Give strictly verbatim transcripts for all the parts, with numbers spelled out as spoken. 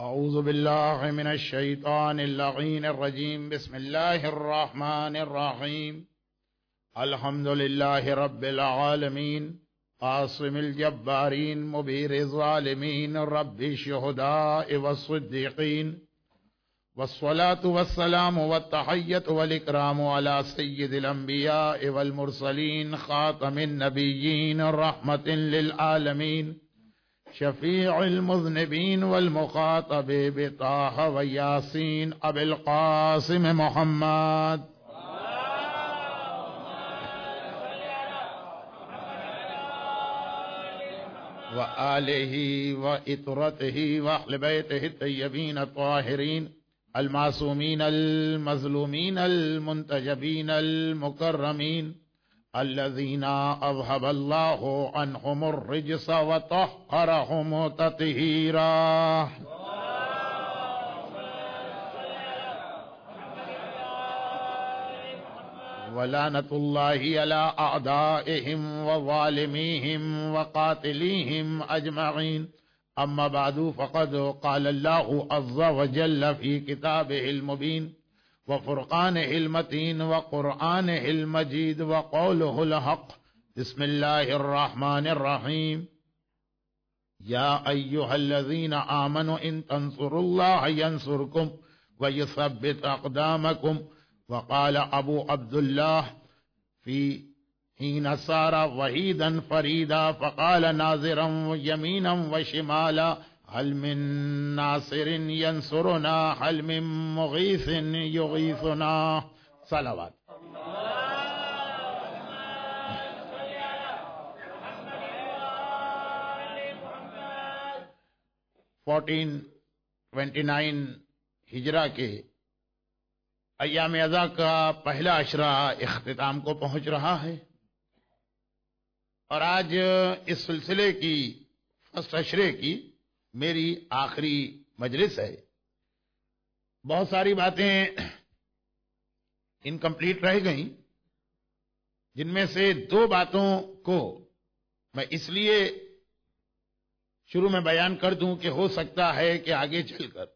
أعوذ بالله من الشيطان اللعين الرجيم. بسم الله الرحمن الرحيم. الحمد لله رب العالمين عاصم الجبارين مبير الظالمين رب الشهداء والصديقين، والصلاة والسلام والتحية والإكرام على سيد الأنبياء والمرسلين خاتم النبيين رحمة للعالمين شفيع المذنبين والمخاطب بطه وياسين أبي القاسم محمد وآله وإطرته وأهل بيته الطيبين الطاهرين المعصومين المظلومين المنتجبين المكرمين الذين أذهب الله عنهم الرجس وطهرهم تطهيرا. ولعنة الله على أعدائهم وظالميهم وقاتليهم أجمعين. أما بعد، فقد قال الله عز وجل في كتابه المبين وفرقانه المتين وقرآنه المجيد وقوله الحق. بسم الله الرحمن الرحيم. يا أيها الذين آمنوا إن تنصروا الله ينصركم ويثبت أقدامكم. وقال أبو عبد الله في حين صار وحيدا فريدا فقال ناظرا يمينا وشمالا هل من ناصر ينصرنا هل من مغيث يغيثنا. صلوات. فورٹین ٹوینٹی نائن ہجرہ کے ایام اضحیٰ کا پہلا عشرہ اختتام کو پہنچ رہا ہے، اور آج اس سلسلے کی فرسٹ عشرے کی میری آخری مجلس ہے. بہت ساری باتیں انکمپلیٹ رہ گئیں، جن میں سے دو باتوں کو میں اس لیے شروع میں بیان کر دوں کہ ہو سکتا ہے کہ آگے چل کر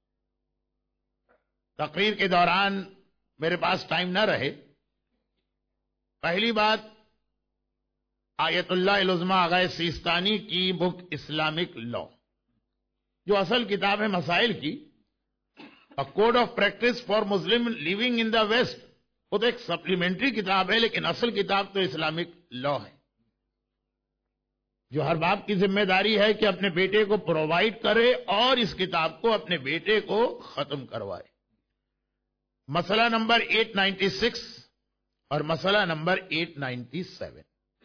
تقریر کے دوران میرے پاس ٹائم نہ رہے. پہلی بات، آیت اللہ العظمی آغا سیستانی کی بک اسلامک لا، جو اصل کتاب ہے مسائل کی، code of practice for Muslim living in the West, وہ تو ایک سپلیمنٹری کتاب ہے، لیکن اصل کتاب تو اسلامک لا ہے، جو ہر باپ کی ذمہ داری ہے کہ اپنے بیٹے کو پرووائڈ کرے اور اس کتاب کو اپنے بیٹے کو ختم کروائے. مسئلہ نمبر ایٹ نائنٹی سکس اور مسئلہ نمبر ایٹ نائنٹی سیون.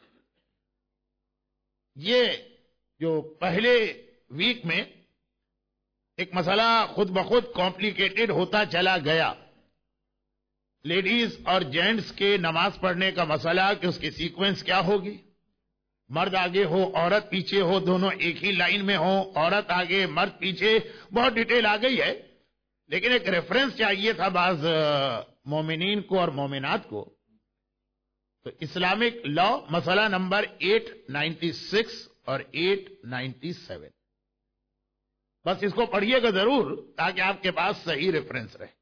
یہ جو پہلے ویک میں ایک مسئلہ خود بخود کمپلیکیٹڈ ہوتا چلا گیا، لیڈیز اور جینٹس کے نماز پڑھنے کا مسئلہ کہ اس کی سیکوینس کیا ہوگی، مرد آگے ہو عورت پیچھے ہو، دونوں ایک ہی لائن میں ہو، عورت آگے مرد پیچھے، بہت ڈیٹیل آ گئی ہے. لیکن ایک ریفرنس چاہیے تھا بعض مومنین کو اور مومنات کو. تو اسلامک لا مسئلہ نمبر ایٹ نائنٹی سکس اور ایٹ نائنٹی سیون، بس اس کو پڑھیے گا ضرور تاکہ آپ کے پاس صحیح ریفرنس رہے.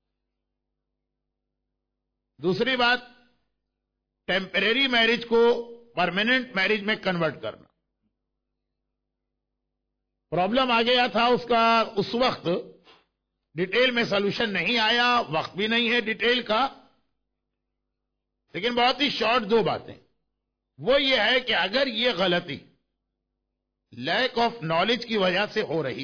دوسری بات، ٹیمپریری میرج کو پرماننٹ میرج میں کنورٹ کرنا. پرابلم آ گیا تھا اس کا، اس وقت ڈیٹیل میں سولوشن نہیں آیا، وقت بھی نہیں ہے ڈیٹیل کا، لیکن بہت ہی شارٹ دو باتیں. وہ یہ ہے کہ اگر یہ غلطی لیک آف نالج کی وجہ سے ہو رہی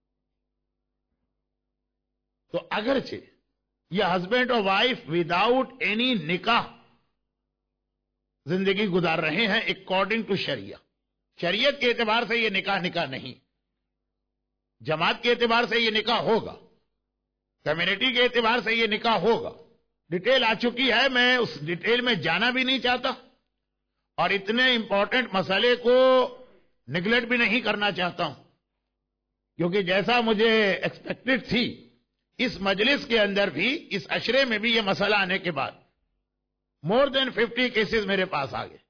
تو اگرچہ یہ ہسبینڈ اور وائف وداؤٹ اینی نکاح زندگی گزار رہے ہیں اکارڈنگ ٹو شریعہ، شریعت کے اعتبار سے یہ نکاح نکاح نہیں، جماعت کے اعتبار سے یہ نکاح ہوگا، کمیونٹی کے اعتبار سے یہ نکاح ہوگا. ڈیٹیل آ چکی ہے، میں اس ڈیٹیل میں جانا بھی نہیں چاہتا اور اتنے امپورٹنٹ مسئلے کو نگلیکٹ بھی نہیں کرنا چاہتا ہوں، کیونکہ جیسا مجھے ایکسپیکٹڈ تھی اس مجلس کے اندر بھی، اس عشرے میں بھی یہ مسئلہ آنے کے بعد مور دین ففٹی کیسز میرے پاس آ گئے.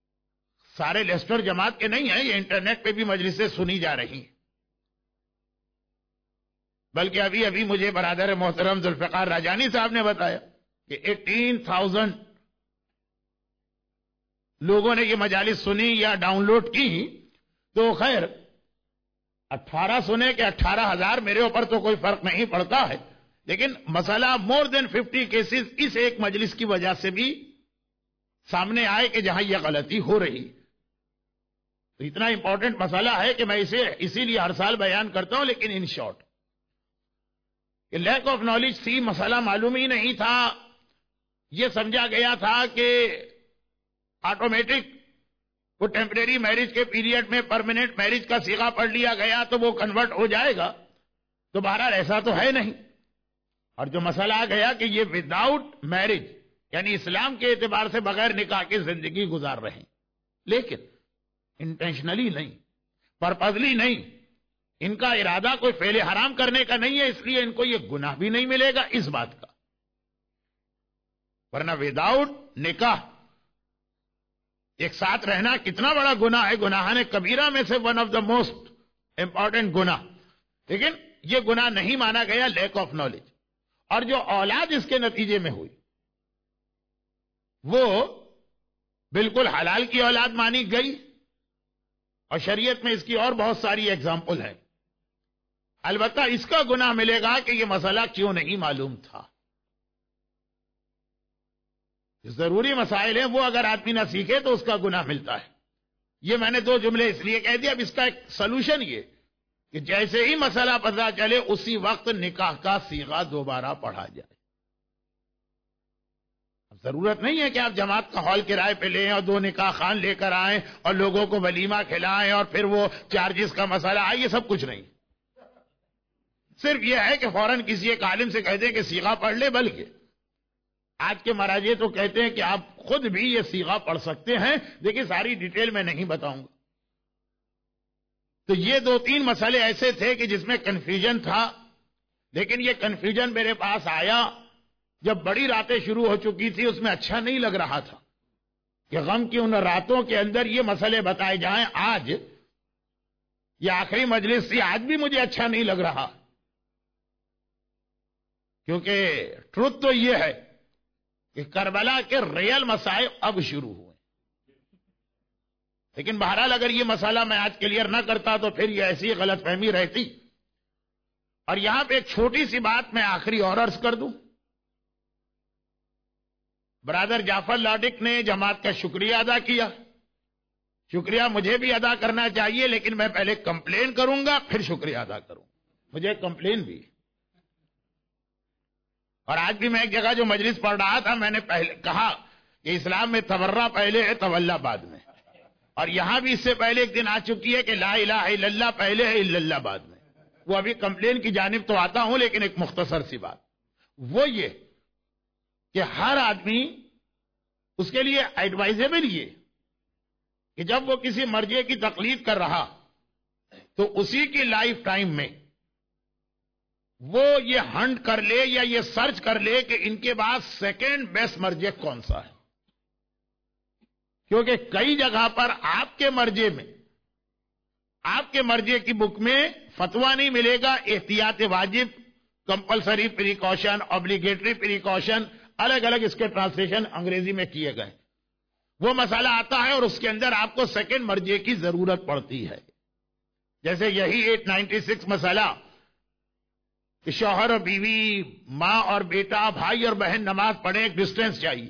سارے لیسٹر جماعت کے نہیں ہیں، یہ انٹرنیٹ پہ بھی مجلسیں سنی جا رہی ہیں. بلکہ ابھی ابھی مجھے برادر محترم ذوالفقار راجانی صاحب نے بتایا کہ ایٹین تھاؤزینڈ لوگوں نے یہ مجالس سنی یا ڈاؤن لوڈ کی، تو خیر اٹھارہ سنے کہ اٹھارہ ہزار میرے اوپر تو کوئی فرق نہیں پڑتا ہے، لیکن مسئلہ مور دین ففٹی کیسز اس ایک مجلس کی وجہ سے بھی سامنے آئے کہ جہاں یہ غلطی ہو رہی، تو اتنا امپورٹنٹ مسئلہ ہے کہ میں اسے اسی لیے ہر سال بیان کرتا ہوں، لیکن ان شارٹ کہ لیک آف نالج تھی، مسئلہ معلوم ہی نہیں تھا، یہ سمجھا گیا تھا کہ آٹومیٹک وہ ٹیمپریری میرج کے پیریڈ میں پرماننٹ میرج کا صیغہ پڑھ لیا گیا تو وہ کنورٹ ہو جائے گا، تو بہرحال ایسا تو ہے نہیں۔ اور جو مسئلہ آ گیا کہ یہ وداؤٹ میرج یعنی اسلام کے اعتبار سے بغیر نکاح کی زندگی گزار رہے ہیں، لیکن انٹینشنلی نہیں، پرپزلی نہیں، ان کا ارادہ کوئی فعل حرام کرنے کا نہیں ہے، اس لیے ان کو یہ گناہ بھی نہیں ملے گا اس بات کا، ورنہ وداؤٹ نکاح ایک ساتھ رہنا کتنا بڑا گناہ ہے، گناہان کبیرہ میں سے one of the most important گناہ، لیکن یہ گناہ نہیں مانا گیا لیک آف نالج۔ اور جو اولاد اس کے نتیجے میں ہوئی وہ بالکل حلال کی اولاد مانی گئی، اور شریعت میں اس کی اور بہت ساری اگزامپل ہے۔ البتہ اس کا گناہ ملے گا کہ یہ مسئلہ کیوں نہیں معلوم تھا۔ ضروری مسائل ہیں، وہ اگر آدمی نہ سیکھے تو اس کا گناہ ملتا ہے۔ یہ میں نے دو جملے اس لیے کہہ دیا، اب اس کا ایک سلوشن یہ کہ جیسے ہی مسئلہ پتہ چلے اسی وقت نکاح کا صیغہ دوبارہ پڑھا جائے۔ اب ضرورت نہیں ہے کہ آپ جماعت کا ہال کرائے پہ لیں اور دو نکاح خان لے کر آئیں اور لوگوں کو ولیمہ کھلائیں اور پھر وہ چارجز کا مسئلہ آئے، یہ سب کچھ نہیں۔ صرف یہ ہے کہ فوراً کسی ایک عالم سے کہہ دیں کہ صیغہ پڑھ لے، بلکہ آج کے مراجع تو کہتے ہیں کہ آپ خود بھی یہ صیغہ پڑھ سکتے ہیں، دیکھیں ساری ڈیٹیل میں نہیں بتاؤں گا۔ تو یہ دو تین مسئلے ایسے تھے کہ جس میں کنفیوژن تھا، لیکن یہ کنفیوژن میرے پاس آیا جب بڑی راتیں شروع ہو چکی تھی، اس میں اچھا نہیں لگ رہا تھا کہ غم کی ان راتوں کے اندر یہ مسئلے بتائے جائیں۔ آج یہ آخری مجلس تھی، آج بھی مجھے اچھا نہیں لگ رہا، کیونکہ ٹروت تو یہ ہے کہ کربلا کے ریئل مسائل اب شروع ہوئے۔ لیکن بہرحال اگر یہ مسئلہ میں آج کلیئر نہ کرتا تو پھر یہ ایسی غلط فہمی رہتی۔ اور یہاں پہ ایک چھوٹی سی بات میں آخری اور عرض کر دوں، برادر جعفر لاڈک نے جماعت کا شکریہ ادا کیا، شکریہ مجھے بھی ادا کرنا چاہیے، لیکن میں پہلے کمپلین کروں گا پھر شکریہ ادا کروں، مجھے کمپلین بھی۔ اور آج بھی میں ایک جگہ جو مجلس پڑھ رہا تھا، میں نے پہلے کہا کہ اسلام میں تورا پہلے ہے تولا بعد میں، اور یہاں بھی اس سے پہلے ایک دن آ چکی ہے کہ لا الہ الا اللہ پہلے ہے الا اللہ بعد میں۔ وہ ابھی کمپلین کی جانب تو آتا ہوں، لیکن ایک مختصر سی بات وہ یہ کہ ہر آدمی اس کے لیے ایڈوائزیبل یہ کہ جب وہ کسی مرجع کی تقلید کر رہا تو اسی کی لائف ٹائم میں وہ یہ ہنٹ کر لے یا یہ سرچ کر لے کہ ان کے بعد سیکنڈ بیسٹ مرجع کون سا ہے، کیونکہ کئی جگہ پر آپ کے مرجع میں آپ کے مرجع کی بک میں فتویٰ نہیں ملے گا، احتیاط واجب، کمپلسری پریکاشن، obligatory پریکاشن، الگ الگ اس کے ٹرانسلیشن انگریزی میں کیے گئے۔ وہ مسئلہ آتا ہے اور اس کے اندر آپ کو سیکنڈ مرجع کی ضرورت پڑتی ہے، جیسے یہی ایٹ نائنٹی سکس مسئلہ کہ شوہر اور بیوی، ماں اور بیٹا، بھائی اور بہن نماز پڑھیں، ایک ڈسٹینس چاہیے،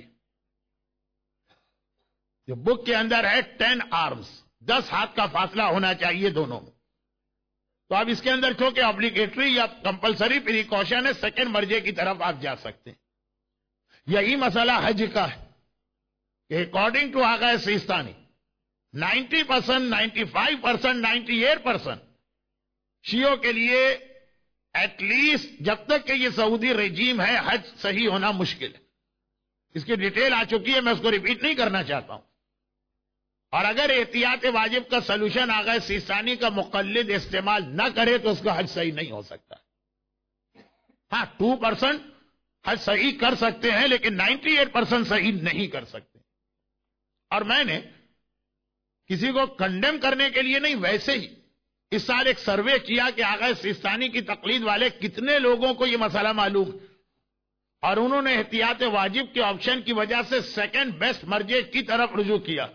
جو بک کے اندر ہے ٹین آرمز، دس ہاتھ کا فاصلہ ہونا چاہیے دونوں میں۔ تو اب اس کے اندر چونکہ obligatory یا کمپلسری پریکاشن ہے، سیکنڈ مرجع کی طرف آپ جا سکتے ہیں۔ یہی مسئلہ حج کا ہے کہ according to Agha Sistani ninety percent ninety five percent ninety eight percent شیعوں کے لیے ایٹ لیسٹ جب تک کہ یہ سعودی رجیم ہے حج صحیح ہونا مشکل ہے۔ اس کی ڈیٹیل آ چکی ہے، میں اس کو ریپیٹ نہیں کرنا چاہتا ہوں۔ اور اگر احتیاط واجب کا سلوشن آغا سیستانی کا مقلد استعمال نہ کرے تو اس کا حج صحیح نہیں ہو سکتا۔ ہاں ٹو پرسینٹ حج صحیح کر سکتے ہیں، لیکن نائنٹی ایٹ پرسینٹ صحیح نہیں کر سکتے۔ اور میں نے کسی کو کنڈیم کرنے کے لیے نہیں، ویسے ہی اس سال ایک سروے کیا کہ آغا سیستانی کی تقلید والے کتنے لوگوں کو یہ مسئلہ معلوم، اور انہوں نے احتیاط واجب کے آپشن کی وجہ سے سیکنڈ بیسٹ مرجع کی طرف رجوع کیا،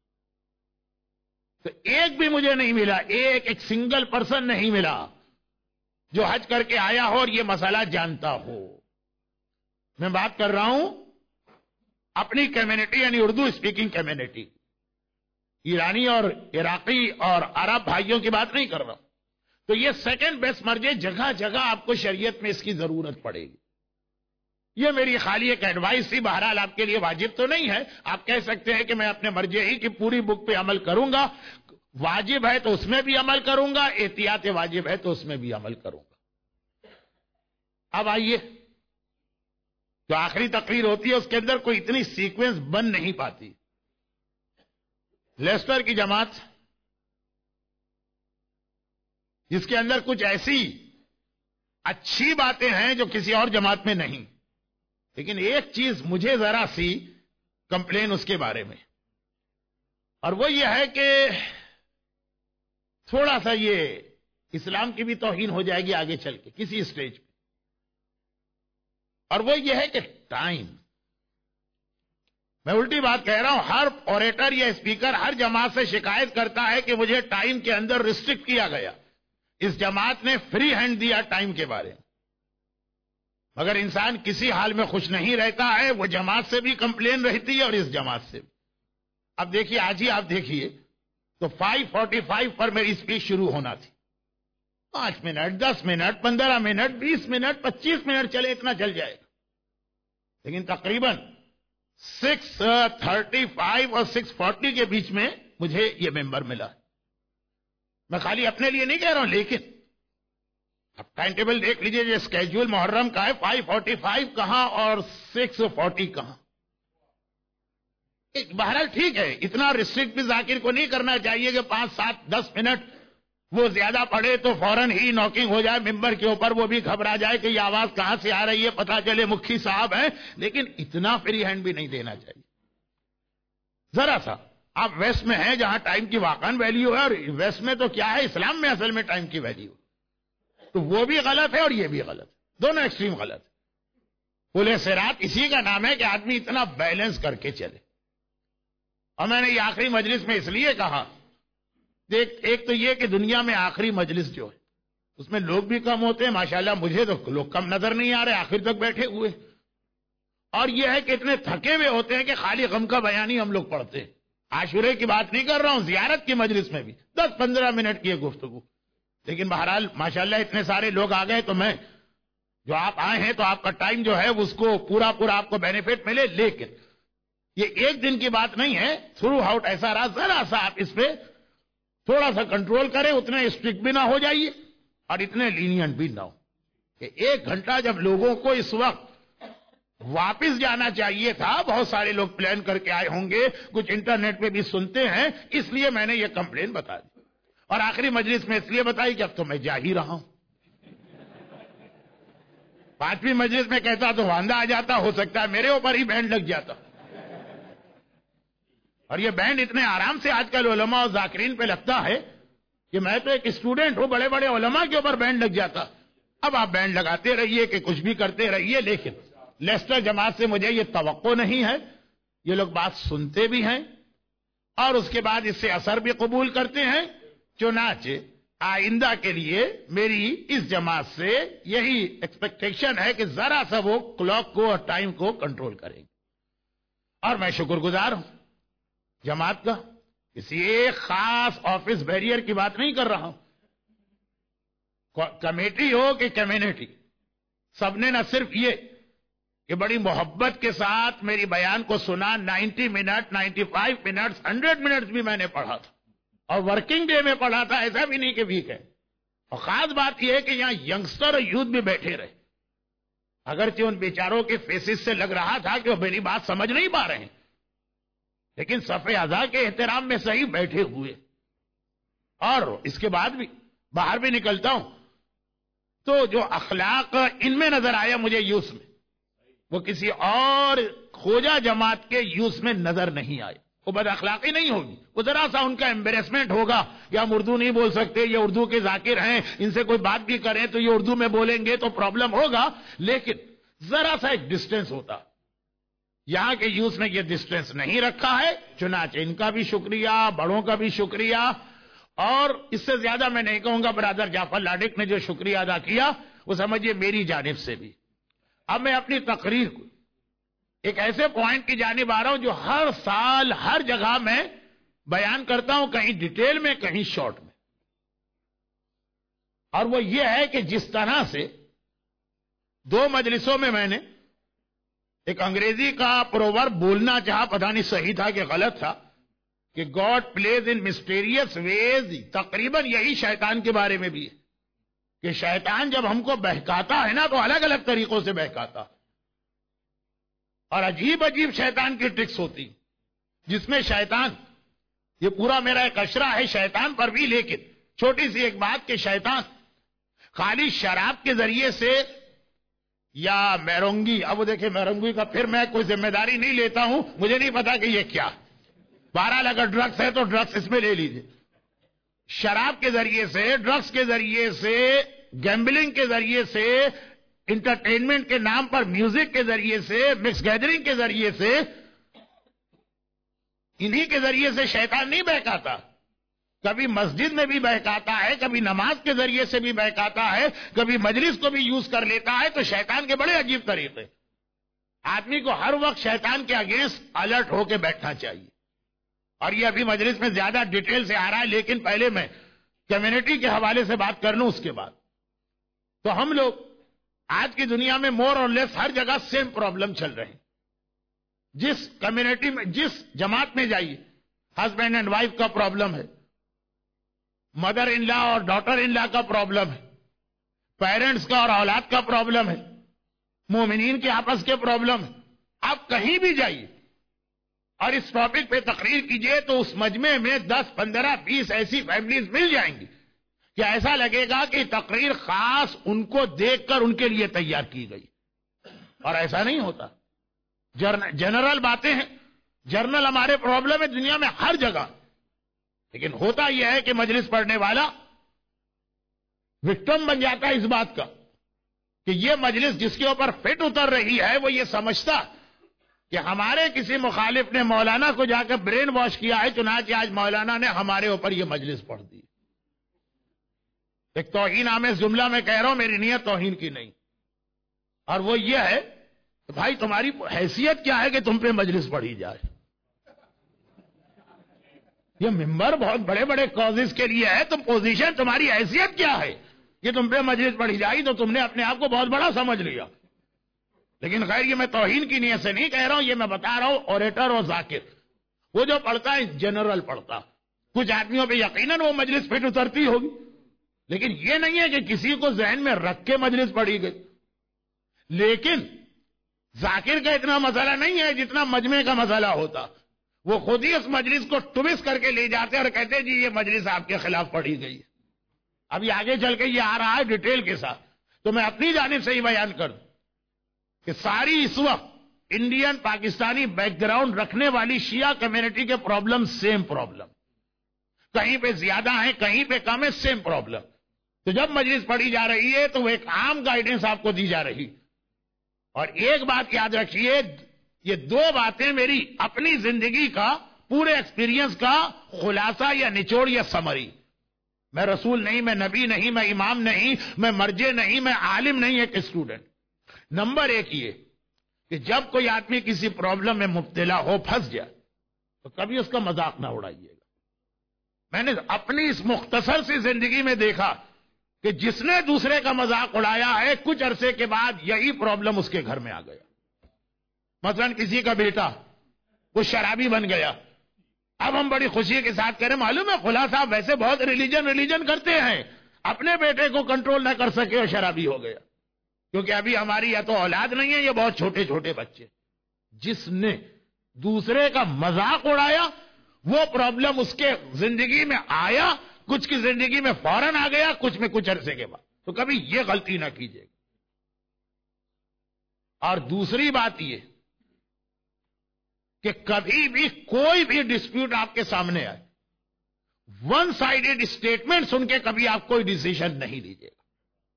تو ایک بھی مجھے نہیں ملا، ایک ایک سنگل پرسن نہیں ملا جو حج کر کے آیا ہو اور یہ مسئلہ جانتا ہو۔ میں بات کر رہا ہوں اپنی کمیونٹی یعنی اردو اسپیکنگ کمیونٹی، ایرانی اور عراقی اور عرب بھائیوں کی بات نہیں کر رہا ہوں۔ تو یہ سیکنڈ بیسٹ مرجع جگہ جگہ آپ کو شریعت میں اس کی ضرورت پڑے گی۔ یہ میری خالی ایک ایڈوائس تھی، بہرحال آپ کے لیے واجب تو نہیں ہے، آپ کہہ سکتے ہیں کہ میں اپنے مرجع ہی کی پوری بک پہ عمل کروں گا، واجب ہے تو اس میں بھی عمل کروں گا، احتیاط واجب ہے تو اس میں بھی عمل کروں گا۔ اب آئیے، جو آخری تقریر ہوتی ہے اس کے اندر کوئی اتنی سیکوینس بن نہیں پاتی۔ لیسٹر کی جماعت جس کے اندر کچھ ایسی اچھی باتیں ہیں جو کسی اور جماعت میں نہیں، لیکن ایک چیز مجھے ذرا سی کمپلین اس کے بارے میں، اور وہ یہ ہے کہ تھوڑا سا یہ اسلام کی بھی توہین ہو جائے گی آگے چل کے کسی اسٹیج پہ، اور وہ یہ ہے کہ ٹائم۔ میں الٹی بات کہہ رہا ہوں، ہر اوریٹر یا اسپیکر ہر جماعت سے شکایت کرتا ہے کہ مجھے ٹائم کے اندر ریسٹرکٹ کیا گیا۔ اس جماعت نے فری ہینڈ دیا ٹائم کے بارے میں، مگر انسان کسی حال میں خوش نہیں رہتا ہے، وہ جماعت سے بھی کمپلین رہتی ہے اور اس جماعت سے بھی۔ اب دیکھیے، آج ہی آپ دیکھیے تو فائیو فورٹی فائیو پر میری اسپیچ شروع ہونا تھی، پانچ منٹ دس منٹ پندرہ منٹ بیس منٹ پچیس منٹ چلے، اتنا چل جائے گا، لیکن تقریباً سکس تھرٹی فائیو اور سکس فورٹی کے بیچ میں مجھے یہ ممبر ملا۔ میں خالی اپنے لیے نہیں کہہ رہا ہوں، لیکن اب ٹائم ٹیبل دیکھ لیجئے، جو اسکیجول محرم کا ہے، فائیو فورٹی فائیو کہاں اور سکس فورٹی کہاں۔ بہرحال ٹھیک ہے، اتنا ریسٹرکٹ بھی ذاکر کو نہیں کرنا چاہیے کہ پانچ سات دس منٹ وہ زیادہ پڑھے تو فوراً ہی ناکنگ ہو جائے ممبر کے اوپر، وہ بھی گھبرا جائے کہ یہ آواز کہاں سے آ رہی ہے، پتہ چلے مکھی صاحب ہیں، لیکن اتنا فری ہینڈ بھی نہیں دینا چاہیے۔ ذرا سا آپ ویسٹ میں ہیں جہاں ٹائم کی واقعاً ویلیو ہے، اور ویسٹ میں تو کیا ہے، اسلام میں اصل میں ٹائم کی ویلیو، تو وہ بھی غلط ہے اور یہ بھی غلط ہے، دونوں ایکسٹریم غلط ہے۔ پل صراط اسی کا نام ہے کہ آدمی اتنا بیلنس کر کے چلے۔ اور میں نے یہ آخری مجلس میں اس لیے کہا، دیکھ، ایک تو یہ کہ دنیا میں آخری مجلس جو ہے اس میں لوگ بھی کم ہوتے ہیں، ماشاءاللہ مجھے تو لوگ کم نظر نہیں آ رہے آخر تک بیٹھے ہوئے، اور یہ ہے کہ اتنے تھکے ہوئے ہوتے ہیں کہ خالی غم کا بیان ہی ہم لوگ پڑھتے ہیں۔ عاشورے کی بات نہیں کر رہا ہوں، زیارت کی مجلس میں بھی دس پندرہ منٹ کی گفتگو، لیکن بہرحال ماشاءاللہ اتنے سارے لوگ آ گئے، تو میں جو آپ آئے ہیں تو آپ کا ٹائم جو ہے اس کو پورا پورا آپ کو بینیفٹ ملے، لیکن یہ ایک دن کی بات نہیں ہے، تھرو آؤٹ ایسا رہا، ذرا سا آپ اس پہ تھوڑا سا کنٹرول کریں، اتنے اسٹرکٹ بھی نہ ہو جائیے اور اتنے لینینٹ بھی نہ ہو کہ ایک گھنٹہ جب لوگوں کو اس وقت واپس جانا چاہیے تھا، بہت سارے لوگ پلان کر کے آئے ہوں گے، کچھ انٹرنیٹ پہ بھی سنتے ہیں، اس لیے میں نے یہ کمپلین بتا دی، اور آخری مجلس میں اس لیے بتائی کہ اب تو میں جا ہی رہا ہوں۔ پانچویں مجلس میں کہتا تو واندہ آ جاتا، ہو سکتا ہے میرے اوپر ہی بینڈ لگ جاتا، اور یہ بینڈ اتنے آرام سے آج کل علماء اور ذاکرین پہ لگتا ہے کہ میں تو ایک اسٹوڈنٹ ہوں، بڑے بڑے علماء کے اوپر بینڈ لگ جاتا۔ اب آپ بینڈ لگاتے رہیے کہ کچھ بھی کرتے رہیے، لیکن لیسٹر جماعت سے مجھے یہ توقع نہیں ہے، یہ لوگ بات سنتے بھی ہیں اور اس کے بعد اس سے اثر بھی قبول کرتے ہیں، چنانچہ آئندہ کے لیے میری اس جماعت سے یہی ایکسپیکٹیشن ہے کہ ذرا سا وہ کلاک کو اور ٹائم کو کنٹرول کریں گے، اور میں شکر گزار ہوں جماعت کا۔ کسی ایک خاص آفس بیریئر کی بات نہیں کر رہا ہوں، کمیٹی ہو کہ کمیونٹی، سب نے نہ صرف یہ کہ بڑی محبت کے ساتھ میری بیان کو سنا، ninety minute ninety five minute hundred minute بھی میں نے پڑھا تھا، اور ورکنگ ڈے میں پڑھا تھا، ایسا بھی نہیں کہ ویک ہے۔ اور خاص بات یہ ہے کہ یہاں ینگسٹر اور یوتھ بھی بیٹھے رہے، اگرچہ ان بیچاروں کے فیسز سے لگ رہا تھا کہ وہ میری بات سمجھ نہیں پا رہے ہیں، لیکن صف اعضاء کے احترام میں صحیح بیٹھے ہوئے۔ اور اس کے بعد بھی باہر بھی نکلتا ہوں تو جو اخلاق ان میں نظر آیا مجھے یوس میں، وہ کسی اور کھوجا جماعت کے یوس میں نظر نہیں آئے، وہ بد اخلاقی نہیں ہوگی، وہ ذرا سا ان کا ایمبیرسمنٹ ہوگا کہ ہم اردو نہیں بول سکتے، یہ اردو کے ذاکر ہیں، ان سے کوئی بات بھی کریں تو یہ اردو میں بولیں گے تو پرابلم ہوگا، لیکن ذرا سا ایک ڈسٹینس ہوتا. یہاں کے یوز نے یہ ڈسٹینس نہیں رکھا ہے، چنانچہ ان کا بھی شکریہ، بڑوں کا بھی شکریہ، اور اس سے زیادہ میں نہیں کہوں گا. برادر جعفر لاڈک نے جو شکریہ ادا کیا وہ سمجھیے میری جانب سے بھی. اب میں اپنی تقریر کو ایک ایسے پوائنٹ کی جانب آ رہا ہوں جو ہر سال ہر جگہ میں بیان کرتا ہوں، کہیں ڈیٹیل میں کہیں شارٹ میں، اور وہ یہ ہے کہ جس طرح سے دو مجلسوں میں میں نے ایک انگریزی کا پروورب بولنا چاہا، پتہ نہیں صحیح تھا کہ غلط تھا، کہ گاڈ پلیز ان مسٹیریس ویز، تقریباً یہی شیطان کے بارے میں بھی ہے کہ شیطان جب ہم کو بہکاتا ہے نا تو الگ الگ طریقوں سے بہکاتا، اور عجیب عجیب شیطان کی ٹرکس ہوتی، جس میں شیطان، یہ پورا میرا ایک اشرا ہے شیطان پر بھی، لیکن چھوٹی سی ایک بات کہ شیطان خالی شراب کے ذریعے سے یا میرونگی، اب وہ دیکھیں میرونگی کا پھر میں کوئی ذمہ داری نہیں لیتا ہوں، مجھے نہیں پتا کہ یہ کیا، بہرحال اگر ڈرگس ہے تو ڈرگس اس میں لے لیجیے. شراب کے ذریعے سے، ڈرگس کے ذریعے سے، گیمبلنگ کے ذریعے سے، انٹرٹینمنٹ کے نام پر میوزک کے ذریعے سے، مکس گیدرنگ کے ذریعے سے، انہی کے ذریعے سے شیطان نہیں بہکاتا. کبھی مسجد میں بھی بہکاتا ہے، کبھی نماز کے ذریعے سے بھی بہکاتا ہے، کبھی مجلس کو بھی یوز کر لیتا ہے. تو شیطان کے بڑے عجیب طریقے. آدمی کو ہر وقت شیطان کے اگینسٹ الرٹ ہو کے بیٹھنا چاہیے. اور یہ ابھی مجلس میں زیادہ ڈیٹیل سے آ رہا ہے، لیکن پہلے میں کمیونٹی کے حوالے سے بات کر لوں اس کے بعد. تو ہم لوگ آج کی دنیا میں مور اور لیس ہر جگہ سیم پرابلم چل رہے ہیں. جس کمیونٹی میں، جس جماعت میں جائیے، ہسبینڈ اینڈ وائف کا پرابلم ہے، مدر ان لا اور ڈاٹر ان لا کا پرابلم ہے، پیرنٹس کا اور اولاد کا پرابلم ہے، مومنین کے آپس کے پرابلم ہے. آپ کہیں بھی جائیے اور اس ٹاپک پہ تقریر کیجئے تو اس مجمع میں دس پندرہ بیس ایسی فیملیز مل جائیں گی کہ ایسا لگے گا کہ تقریر خاص ان کو دیکھ کر ان کے لیے تیار کی گئی. اور ایسا نہیں ہوتا. جنرل باتیں ہیں، جنرل ہمارے پرابلم ہے دنیا میں ہر جگہ. لیکن ہوتا یہ ہے کہ مجلس پڑھنے والا وکٹم بن جاتا ہے اس بات کا کہ یہ مجلس جس کے اوپر فٹ اتر رہی ہے وہ یہ سمجھتا کہ ہمارے کسی مخالف نے مولانا کو جا کر برین واش کیا ہے، چنانچہ آج مولانا نے ہمارے اوپر یہ مجلس پڑھ دی. ایک توہین آمیز جملہ میں کہہ رہا ہوں، میری نیت توہین کی نہیں، اور وہ یہ ہے کہ بھائی تمہاری حیثیت کیا ہے کہ تم پہ مجلس پڑھی جائے. یہ ممبر بہت بڑے بڑے کازز کے لیے ہے، تم پوزیشن، تمہاری حیثیت کیا ہے کہ تم پہ مجلس پڑھی جائے؟ تو تم نے اپنے آپ کو بہت بڑا سمجھ لیا. لیکن خیر یہ میں توہین کی نیت سے نہیں کہہ رہا ہوں، یہ میں بتا رہا ہوں اوریٹر اور ذاکر وہ جو پڑھتا ہے جنرل پڑھتا، کچھ آدمیوں پہ یقیناً وہ مجلس پھٹ اترتی ہوگی، لیکن یہ نہیں ہے کہ کسی کو ذہن میں رکھ کے مجلس پڑھی گئی. لیکن ذاکر کا اتنا مسئلہ نہیں ہے جتنا مجمع کا مسئلہ ہوتا. وہ خود ہی اس مجلس کو ٹویس کر کے لے جاتے اور کہتے جی یہ مجلس آپ کے خلاف پڑھی گئی. ابھی آگے چل کے یہ آ رہا ہے ڈیٹیل کے ساتھ. تو میں اپنی جانب سے ہی بیان کر دوں کہ ساری اس وقت انڈین پاکستانی بیک گراؤنڈ رکھنے والی شیعہ کمیونٹی کے پرابلم سیم پرابلم، کہیں پہ زیادہ ہیں کہیں پہ کم ہے، سیم پرابلم. تو جب مجلس پڑھی جا رہی ہے تو وہ ایک عام گائیڈنس آپ کو دی جا رہی. اور ایک بات یاد رکھیے، یہ دو باتیں میری اپنی زندگی کا پورے ایکسپیرینس کا خلاصہ یا نچوڑ یا سمری. میں رسول نہیں، میں نبی نہیں، میں امام نہیں، میں مرجع نہیں، میں عالم نہیں، ایک اسٹوڈنٹ. نمبر ایک یہ کہ جب کوئی آدمی کسی پرابلم میں مبتلا ہو، پھنس جائے، تو کبھی اس کا مذاق نہ اڑائیے گا. میں نے اپنی اس مختصر سی زندگی میں دیکھا کہ جس نے دوسرے کا مذاق اڑایا ہے کچھ عرصے کے بعد یہی پرابلم اس کے گھر میں آ گیا. مثلا کسی کا بیٹا وہ شرابی بن گیا. اب ہم بڑی خوشی کے ساتھ کہہ رہے معلوم ہے خلا صاحب ویسے بہت ریلیجن ریلیجن کرتے ہیں، اپنے بیٹے کو کنٹرول نہ کر سکے اور شرابی ہو گیا. کیونکہ ابھی ہماری یا تو اولاد نہیں ہے، یہ بہت چھوٹے چھوٹے بچے. جس نے دوسرے کا مذاق اڑایا وہ پرابلم اس کے زندگی میں آیا، کچھ کی زندگی میں فوراً آ گیا، کچھ میں کچھ عرصے کے بعد. تو کبھی یہ غلطی نہ کیجیے گا. اور دوسری بات یہ کہ کبھی بھی کوئی بھی ڈسپیوٹ آپ کے سامنے آئے، ون سائیڈڈ اسٹیٹمنٹ سن کے کبھی آپ کوئی ڈیسیژن نہیں لیجیے گا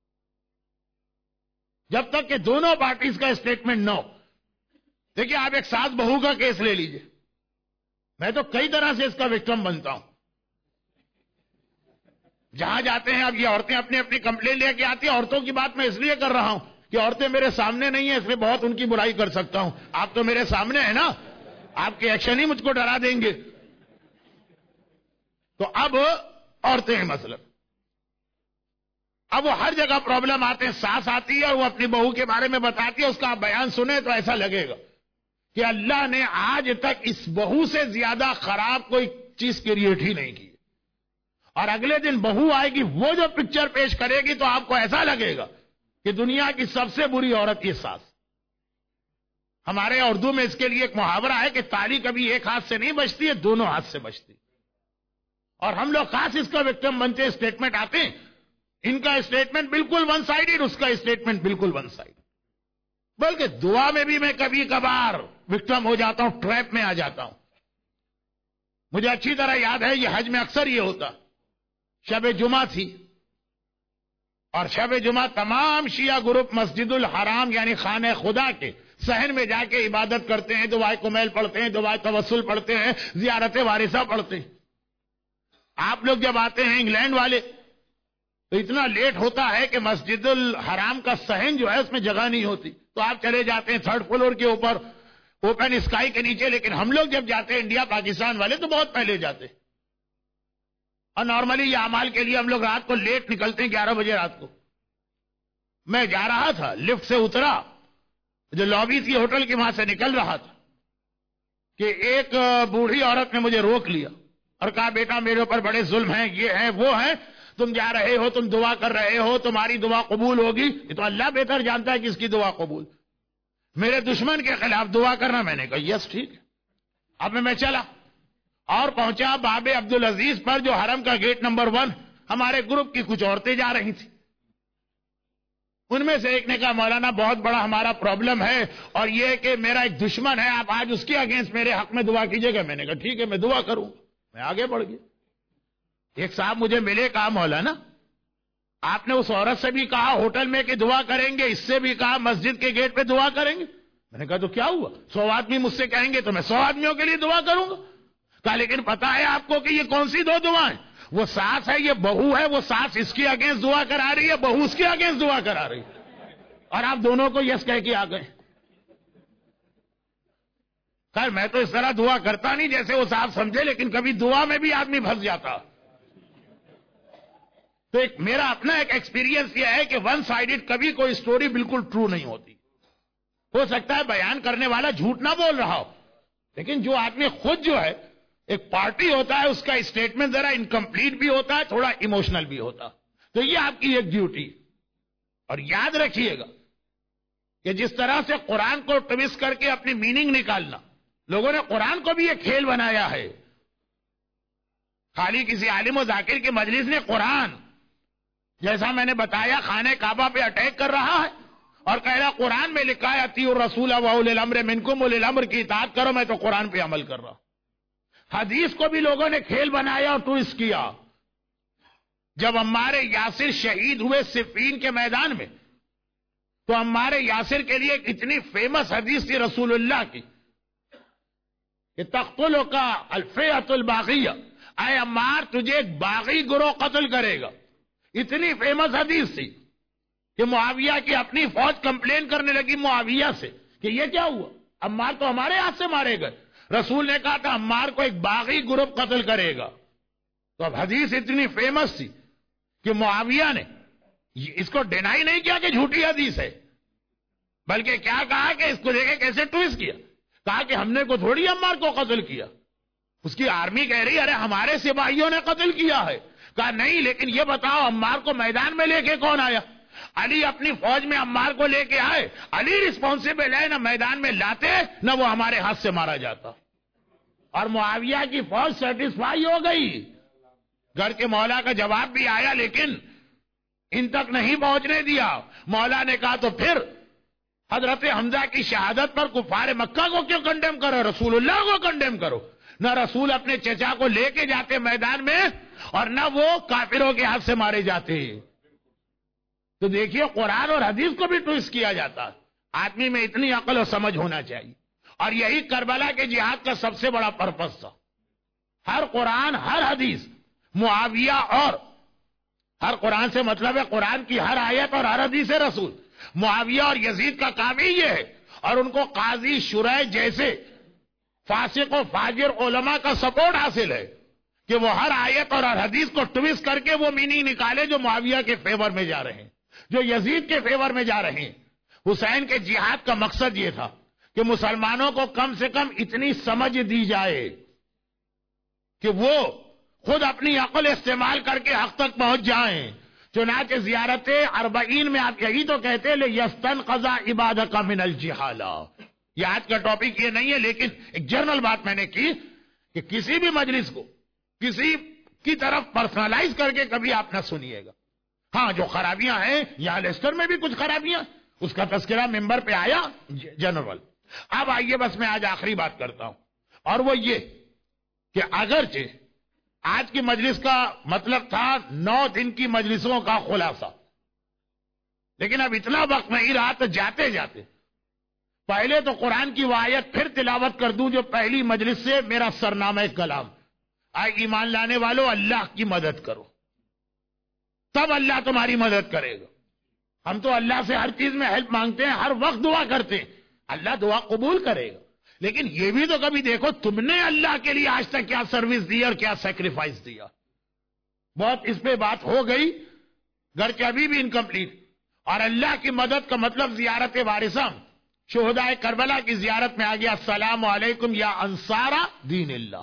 جب تک کہ دونوں پارٹیز کا اسٹیٹمنٹ نہ ہو. دیکھیے آپ ایک ساس بہو کا کیس لے لیجیے، میں تو کئی طرح سے اس کا وکٹم بنتا ہوں. جہاں جاتے ہیں اب یہ عورتیں اپنی اپنی کمپلین لے کے آتی ہیں. عورتوں کی بات میں اس لیے کر رہا ہوں کہ عورتیں میرے سامنے نہیں ہیں، اس لیے بہت ان کی برائی کر سکتا ہوں. آپ تو میرے سامنے ہیں نا، آپ کے ایکشن ہی مجھ کو ڈرا دیں گے. تو اب عورتیں ہیں مثلا، اب وہ ہر جگہ پرابلم آتے ہیں. ساس آتی ہے اور وہ اپنی بہو کے بارے میں بتاتی ہے، اس کا آپ بیان سنیں تو ایسا لگے گا کہ اللہ نے آج تک اس بہو سے زیادہ خراب کوئی چیز کریٹ ہی نہیں کی. اور اگلے دن بہو آئے گی، وہ جو پکچر پیش کرے گی تو آپ کو ایسا لگے گا کہ دنیا کی سب سے بری عورت یہ ساس. ہمارے اردو میں اس کے لیے ایک محاورہ ہے کہ تالی کبھی ایک ہاتھ سے نہیں بجتی ہے، دونوں ہاتھ سے بجتی. اور ہم لوگ خاص اس کا وکٹم بنتے ہیں. اسٹیٹمنٹ آتے ہیں، ان کا اسٹیٹمنٹ بالکل ون سائیڈڈ، اس کا اسٹیٹمنٹ بالکل ون سائیڈ. بلکہ دعا میں بھی میں کبھی کبھار وکٹم ہو جاتا ہوں، ٹریپ میں آ جاتا ہوں. مجھے اچھی طرح یاد ہے، یہ حج میں اکثر یہ ہوتا. شب جمعہ تھی اور شب جمعہ تمام شیعہ گروپ مسجد الحرام یعنی خانہ خدا کے صحن میں جا کے عبادت کرتے ہیں، دعائے کمیل پڑھتے ہیں، دعائے توسل پڑھتے ہیں، زیارت وارثہ پڑھتے ہیں. آپ لوگ جب آتے ہیں انگلینڈ والے تو اتنا لیٹ ہوتا ہے کہ مسجد الحرام کا صحن جو ہے اس میں جگہ نہیں ہوتی، تو آپ چلے جاتے ہیں تھرڈ فلور کے اوپر اوپن اسکائی کے نیچے. لیکن ہم لوگ جب جاتے ہیں انڈیا پاکستان والے تو بہت پہلے جاتے ہیں. اور نارملی یہ اعمال کے لیے ہم لوگ رات کو لیٹ نکلتے ہیں، گیارہ بجے رات کو. میں جا رہا تھا، لفٹ سے اترا، جو لابی تھی ہوٹل کی وہاں سے نکل رہا تھا کہ ایک بوڑھی عورت نے مجھے روک لیا اور کہا بیٹا میرے اوپر بڑے ظلم ہیں، یہ ہیں وہ ہیں، تم جا رہے ہو، تم دعا کر رہے ہو، تمہاری دعا قبول ہوگی. یہ تو اللہ بہتر جانتا ہے کہ اس کی دعا قبول. میرے دشمن کے خلاف دعا کرنا. میں نے کہا یس ٹھیک ہے. اب میں چلا اور پہنچا باب عبدالعزیز پر، جو حرم کا گیٹ نمبر ون. ہمارے گروپ کی کچھ عورتیں جا رہی تھیں. ان میں سے ایک نے کہا مولانا بہت بڑا ہمارا پرابلم ہے اور یہ کہ میرا ایک دشمن ہے، آپ آج اس کے اگینسٹ میرے حق میں دعا کیجیے گا. میں نے کہا ٹھیک ہے میں دعا کروں. میں آگے بڑھ گیا. ایک صاحب مجھے ملے، کہا مولانا آپ نے اس عورت سے بھی کہا ہوٹل میں کہ دعا کریں گے، اس سے بھی کہا مسجد کے گیٹ پہ دعا کریں گے. میں نے کہا تو کیا ہوا، سو آدمی مجھ سے کہیں گے تو میں سو آدمیوں کے لیے دعا کروں گا. کہا لیکن پتا ہے آپ کو کہ یہ کون سی دو دعائیں؟ وہ ساس ہے، یہ بہو ہے. وہ ساس اس کی اگینسٹ دعا کرا رہی ہے، بہو اس کی اگینسٹ دعا کرا رہی ہے، اور آپ دونوں کو یس کہہ کے آ گئے. خیر میں تو اس طرح دعا کرتا نہیں جیسے وہ صاحب سمجھے، لیکن کبھی دعا میں بھی آدمی پھنس جاتا. تو ایک میرا اپنا ایک ایکسپیرینس یہ ہے کہ ون سائیڈڈ کبھی کوئی سٹوری بالکل ٹرو نہیں ہوتی. ہو سکتا ہے بیان کرنے والا جھوٹ نہ بول رہا ہو، لیکن جو آدمی خود جو ہے ایک پارٹی ہوتا ہے، اس کا اسٹیٹمنٹ ذرا انکمپلیٹ بھی ہوتا ہے، تھوڑا ایموشنل بھی ہوتا. تو یہ آپ کی ایک ڈیوٹی. اور یاد رکھیے گا کہ جس طرح سے قرآن کو ٹویسٹ کر کے اپنی میننگ نکالنا، لوگوں نے قرآن کو بھی ایک کھیل بنایا ہے. خالی کسی عالم و ذاکر کی مجلس نے قرآن، جیسا میں نے بتایا، خانہ کعبہ پہ اٹیک کر رہا ہے اور کہہ رہا قرآن میں لکھا ہے اطیعوا الرسول واولی الامر منکم، اولی الامر کی اطاعت کرو. میں تو قرآن پہ عمل کر رہا. حدیث کو بھی لوگوں نے کھیل بنایا اور ٹویسٹ کیا. جب عمار یاسر شہید ہوئے صفین کے میدان میں، تو عمار یاسر کے لیے اتنی فیمس حدیث تھی رسول اللہ کی کہ تقتلک الفئۃ الباغیہ، اے عمار تجھے ایک باغی گروہ قتل کرے گا. اتنی فیمس حدیث تھی کہ معاویہ کی اپنی فوج کمپلین کرنے لگی معاویہ سے کہ یہ کیا ہوا، عمار تو ہمارے ہاتھ سے مارے گئے. رسول نے کہا تھا عمار کو ایک باغی گروپ قتل کرے گا. تو اب حدیث اتنی فیمس تھی کہ معاویہ نے اس کو ڈینائی نہیں کیا کہ جھوٹی حدیث ہے، بلکہ کیا کہا کہ اس کو لے کے کیسے ٹویسٹ کیا. کہا کہ ہم نے کو تھوڑی عمار کو قتل کیا. اس کی آرمی کہہ رہی ارے ہمارے سپاہیوں نے قتل کیا ہے. کہا نہیں، لیکن یہ بتاؤ عمار کو میدان میں لے کے کون آیا؟ علی اپنی فوج میں عمار کو لے کے آئے. علی رسپانسبل ہے، نہ میدان میں لاتے نہ وہ ہمارے ہاتھ سے مارا جاتا. اور معاویہ کی فوج سیٹسفائی ہو گئی. گھر کے مولا کا جواب بھی آیا لیکن ان تک نہیں پہنچنے دیا. مولا نے کہا تو پھر حضرت حمزہ کی شہادت پر کفار مکہ کو کیوں کنڈیم کرو؟ رسول اللہ کو کنڈیم کرو. نہ رسول اپنے چچا کو لے کے جاتے میدان میں اور نہ وہ کافروں کے ہاتھ سے مارے جاتے. تو دیکھیے قرآن اور حدیث کو بھی ٹویسٹ کیا جاتا. آدمی میں اتنی عقل و سمجھ ہونا چاہیے. اور یہی کربلا کے جہاد کا سب سے بڑا پرپس تھا. ہر قرآن ہر حدیث معاویہ اور ہر قرآن سے مطلب ہے قرآن کی ہر آیت اور ہر حدیث رسول. معاویہ اور یزید کا کام ہی یہ ہے اور ان کو قاضی شرح جیسے فاسق و فاجر علماء کا سپورٹ حاصل ہے کہ وہ ہر آیت اور ہر حدیث کو ٹویسٹ کر کے وہ میننگ نکالے جو معاویہ کے فیور میں جا رہے ہیں, جو یزید کے فیور میں جا رہے ہیں. حسین کے جہاد کا مقصد یہ تھا کہ مسلمانوں کو کم سے کم اتنی سمجھ دی جائے کہ وہ خود اپنی عقل استعمال کر کے حق تک پہنچ جائیں. چنانچہ زیارت اربعین میں آپ یہی تو کہتے لے یستنقض عبادک من الجہالہ. یہ آج کا ٹاپک یہ نہیں ہے, لیکن ایک جنرل بات میں نے کی کہ کسی بھی مجلس کو کسی کی طرف پرسنلائز کر کے کبھی آپ نہ سنیے گا. ہاں جو خرابیاں ہیں یہاں لیسٹر میں بھی کچھ خرابیاں, اس کا تذکرہ ممبر پہ آیا جنرل. اب آئیے بس میں آج آخری بات کرتا ہوں اور وہ یہ کہ اگرچہ آج کی مجلس کا مطلب تھا نو دن کی مجلسوں کا خلاصہ, لیکن اب اتنا وقت نہیں رہا تو جاتے جاتے پہلے تو قرآن کی وہ آیت پھر تلاوت کر دوں جو پہلی مجلس سے میرا سرنامہ کلام. آئے ایمان لانے والوں اللہ کی مدد کرو تب اللہ تمہاری مدد کرے گا. ہم تو اللہ سے ہر چیز میں ہیلپ مانگتے ہیں, ہر وقت دعا کرتے ہیں, اللہ دعا قبول کرے گا. لیکن یہ بھی تو کبھی دیکھو تم نے اللہ کے لیے آج تک کیا سروس دی اور کیا سیکریفائس دیا. بہت اس پہ بات ہو گئی گرچہ ابھی بھی انکمپلیٹ. اور اللہ کی مدد کا مطلب زیارت وارثہ شہدائے کربلا کی زیارت میں آ گیا. السلام علیکم یا انصارا دین اللہ.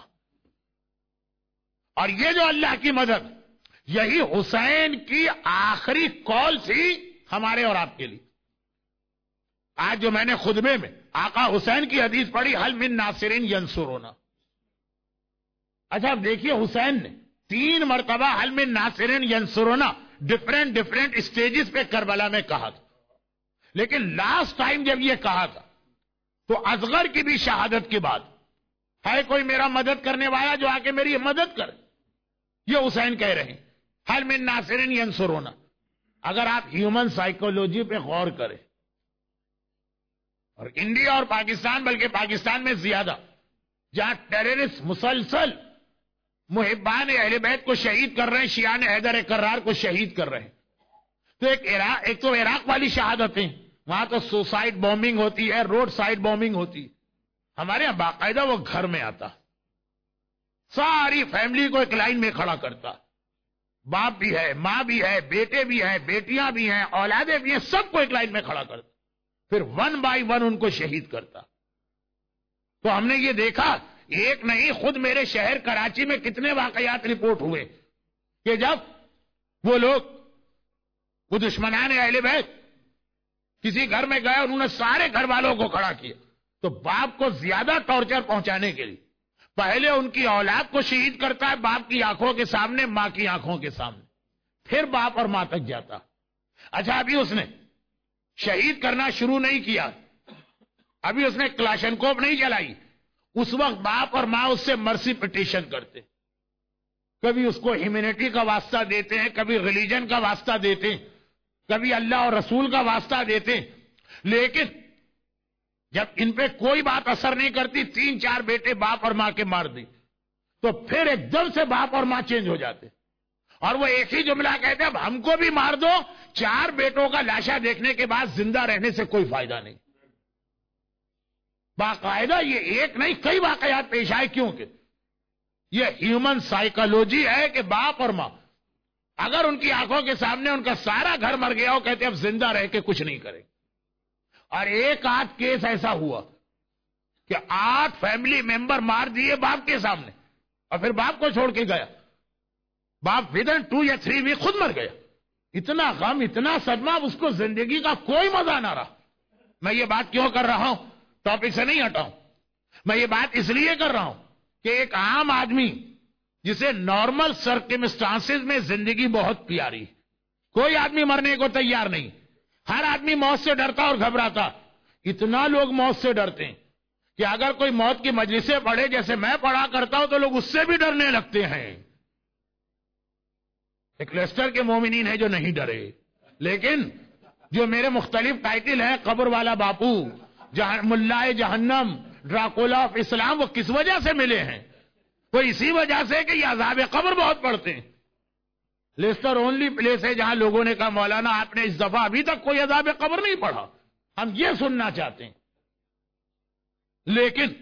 اور یہ جو اللہ کی مدد یہی حسین کی آخری کال تھی ہمارے اور آپ کے لیے. آج جو میں نے خطبے میں آقا حسین کی حدیث پڑھی حل من ناصرین ینصرونا. اچھا اب دیکھیے حسین نے تین مرتبہ حل من ناصرین ینصرونا ڈفرینٹ ڈفرینٹ اسٹیجز پہ کربلا میں کہا تھا, لیکن لاسٹ ٹائم جب یہ کہا تھا تو اصغر کی بھی شہادت کے بعد ہے کوئی میرا مدد کرنے والا جو آ کے میری مدد کرے, یہ حسین کہہ رہے ہیں حل من ناصرین ینصرونا. اگر آپ ہیومن سائیکولوجی پہ غور کریں اور انڈیا اور پاکستان بلکہ پاکستان میں زیادہ جہاں ٹیررسٹ مسلسل محبان اہل بیت کو شہید کر رہے ہیں, شیعان حیدر کرار کو شہید کر رہے ہیں, تو ایک عراق ایک تو عراق والی شہادتیں وہاں تو سوسائڈ بومبنگ ہوتی ہے, روڈ سائڈ بومبنگ ہوتی. ہمارے یہاں باقاعدہ وہ گھر میں آتا, ساری فیملی کو ایک لائن میں کھڑا کرتا, باپ بھی ہے, ماں بھی ہے, بیٹے بھی ہیں, بیٹیاں بھی ہیں, اولادیں بھی ہیں, سب کو ایک لائن میں کھڑا کرتا, پھر ون بائی ون ان کو شہید کرتا. تو ہم نے یہ دیکھا ایک نہیں خود میرے شہر کراچی میں کتنے واقعات رپورٹ ہوئے کہ جب وہ لوگ وہ دشمنان اہل بیت کسی گھر میں گئے انہوں نے سارے گھر والوں کو کھڑا کیا, تو باپ کو زیادہ ٹارچر پہنچانے کے لیے پہلے ان کی اولاد کو شہید کرتا ہے باپ کی آنکھوں کے سامنے, ماں کی آنکھوں کے سامنے, پھر باپ اور ماں تک جاتا. اچھا ابھی اس نے شہید کرنا شروع نہیں کیا, ابھی اس نے کلاشنکوف نہیں چلائی, اس وقت باپ اور ماں اس سے مرسی پٹیشن کرتے, کبھی اس کو ہیومینٹی کا واسطہ دیتے ہیں, کبھی ریلیجن کا واسطہ دیتے ہیں, کبھی اللہ اور رسول کا واسطہ دیتے ہیں. لیکن جب ان پہ کوئی بات اثر نہیں کرتی, تین چار بیٹے باپ اور ماں کے مار دی, تو پھر ایک دم سے باپ اور ماں چینج ہو جاتے اور وہ ایک ہی جملہ کہتے اب ہم کو بھی مار دو, چار بیٹوں کا لاشا دیکھنے کے بعد زندہ رہنے سے کوئی فائدہ نہیں. باقاعدہ یہ ایک نہیں کئی واقعات پیش آئے, کیونکہ یہ ہیومن سائیکالوجی ہے کہ باپ اور ماں اگر ان کی آنکھوں کے سامنے ان کا سارا گھر مر گیا ہو کہتے اب زندہ رہ کے کچھ نہیں کریں. اور ایک آدھ کیس ایسا ہوا کہ آٹھ فیملی ممبر مار دیے باپ کے سامنے اور پھر باپ کو چھوڑ کے گیا, باپ ودن ٹو یا تھری ویک خود مر گیا. اتنا غم اتنا صدمہ, اس کو زندگی کا کوئی مزہ نہ رہا. میں یہ بات کیوں کر رہا ہوں, ٹاپک سے نہیں ہٹاؤں, میں یہ بات اس لیے کر رہا ہوں کہ ایک عام آدمی جسے نارمل سرکمسٹانسز میں زندگی بہت پیاری, کوئی آدمی مرنے کو تیار نہیں, ہر آدمی موت سے ڈرتا اور گھبراتا, اتنا لوگ موت سے ڈرتے ہیں کہ اگر کوئی موت کی مجلسیں پڑھے جیسے میں پڑھا کرتا ہوں تو لوگ اس سے بھی ڈرنے لگتے ہیں. ایک لیسٹر کے مومنین ہیں جو نہیں ڈرے، لیکن جو میرے مختلف ٹائٹل ہیں، قبر والا باپو، ملائے جہنم، ڈراکولا آف اسلام، وہ کس وجہ سے ملے ہیں؟ وہ اسی وجہ سے کہ یہ عذاب قبر بہت پڑھتے ہیں. لیسٹر اونلی پلیس ہے جہاں لوگوں نے کہا مولانا آپ نے اس دفعہ ابھی تک کوئی عذاب قبر نہیں پڑھا، ہم یہ سننا چاہتے ہیں. لیکن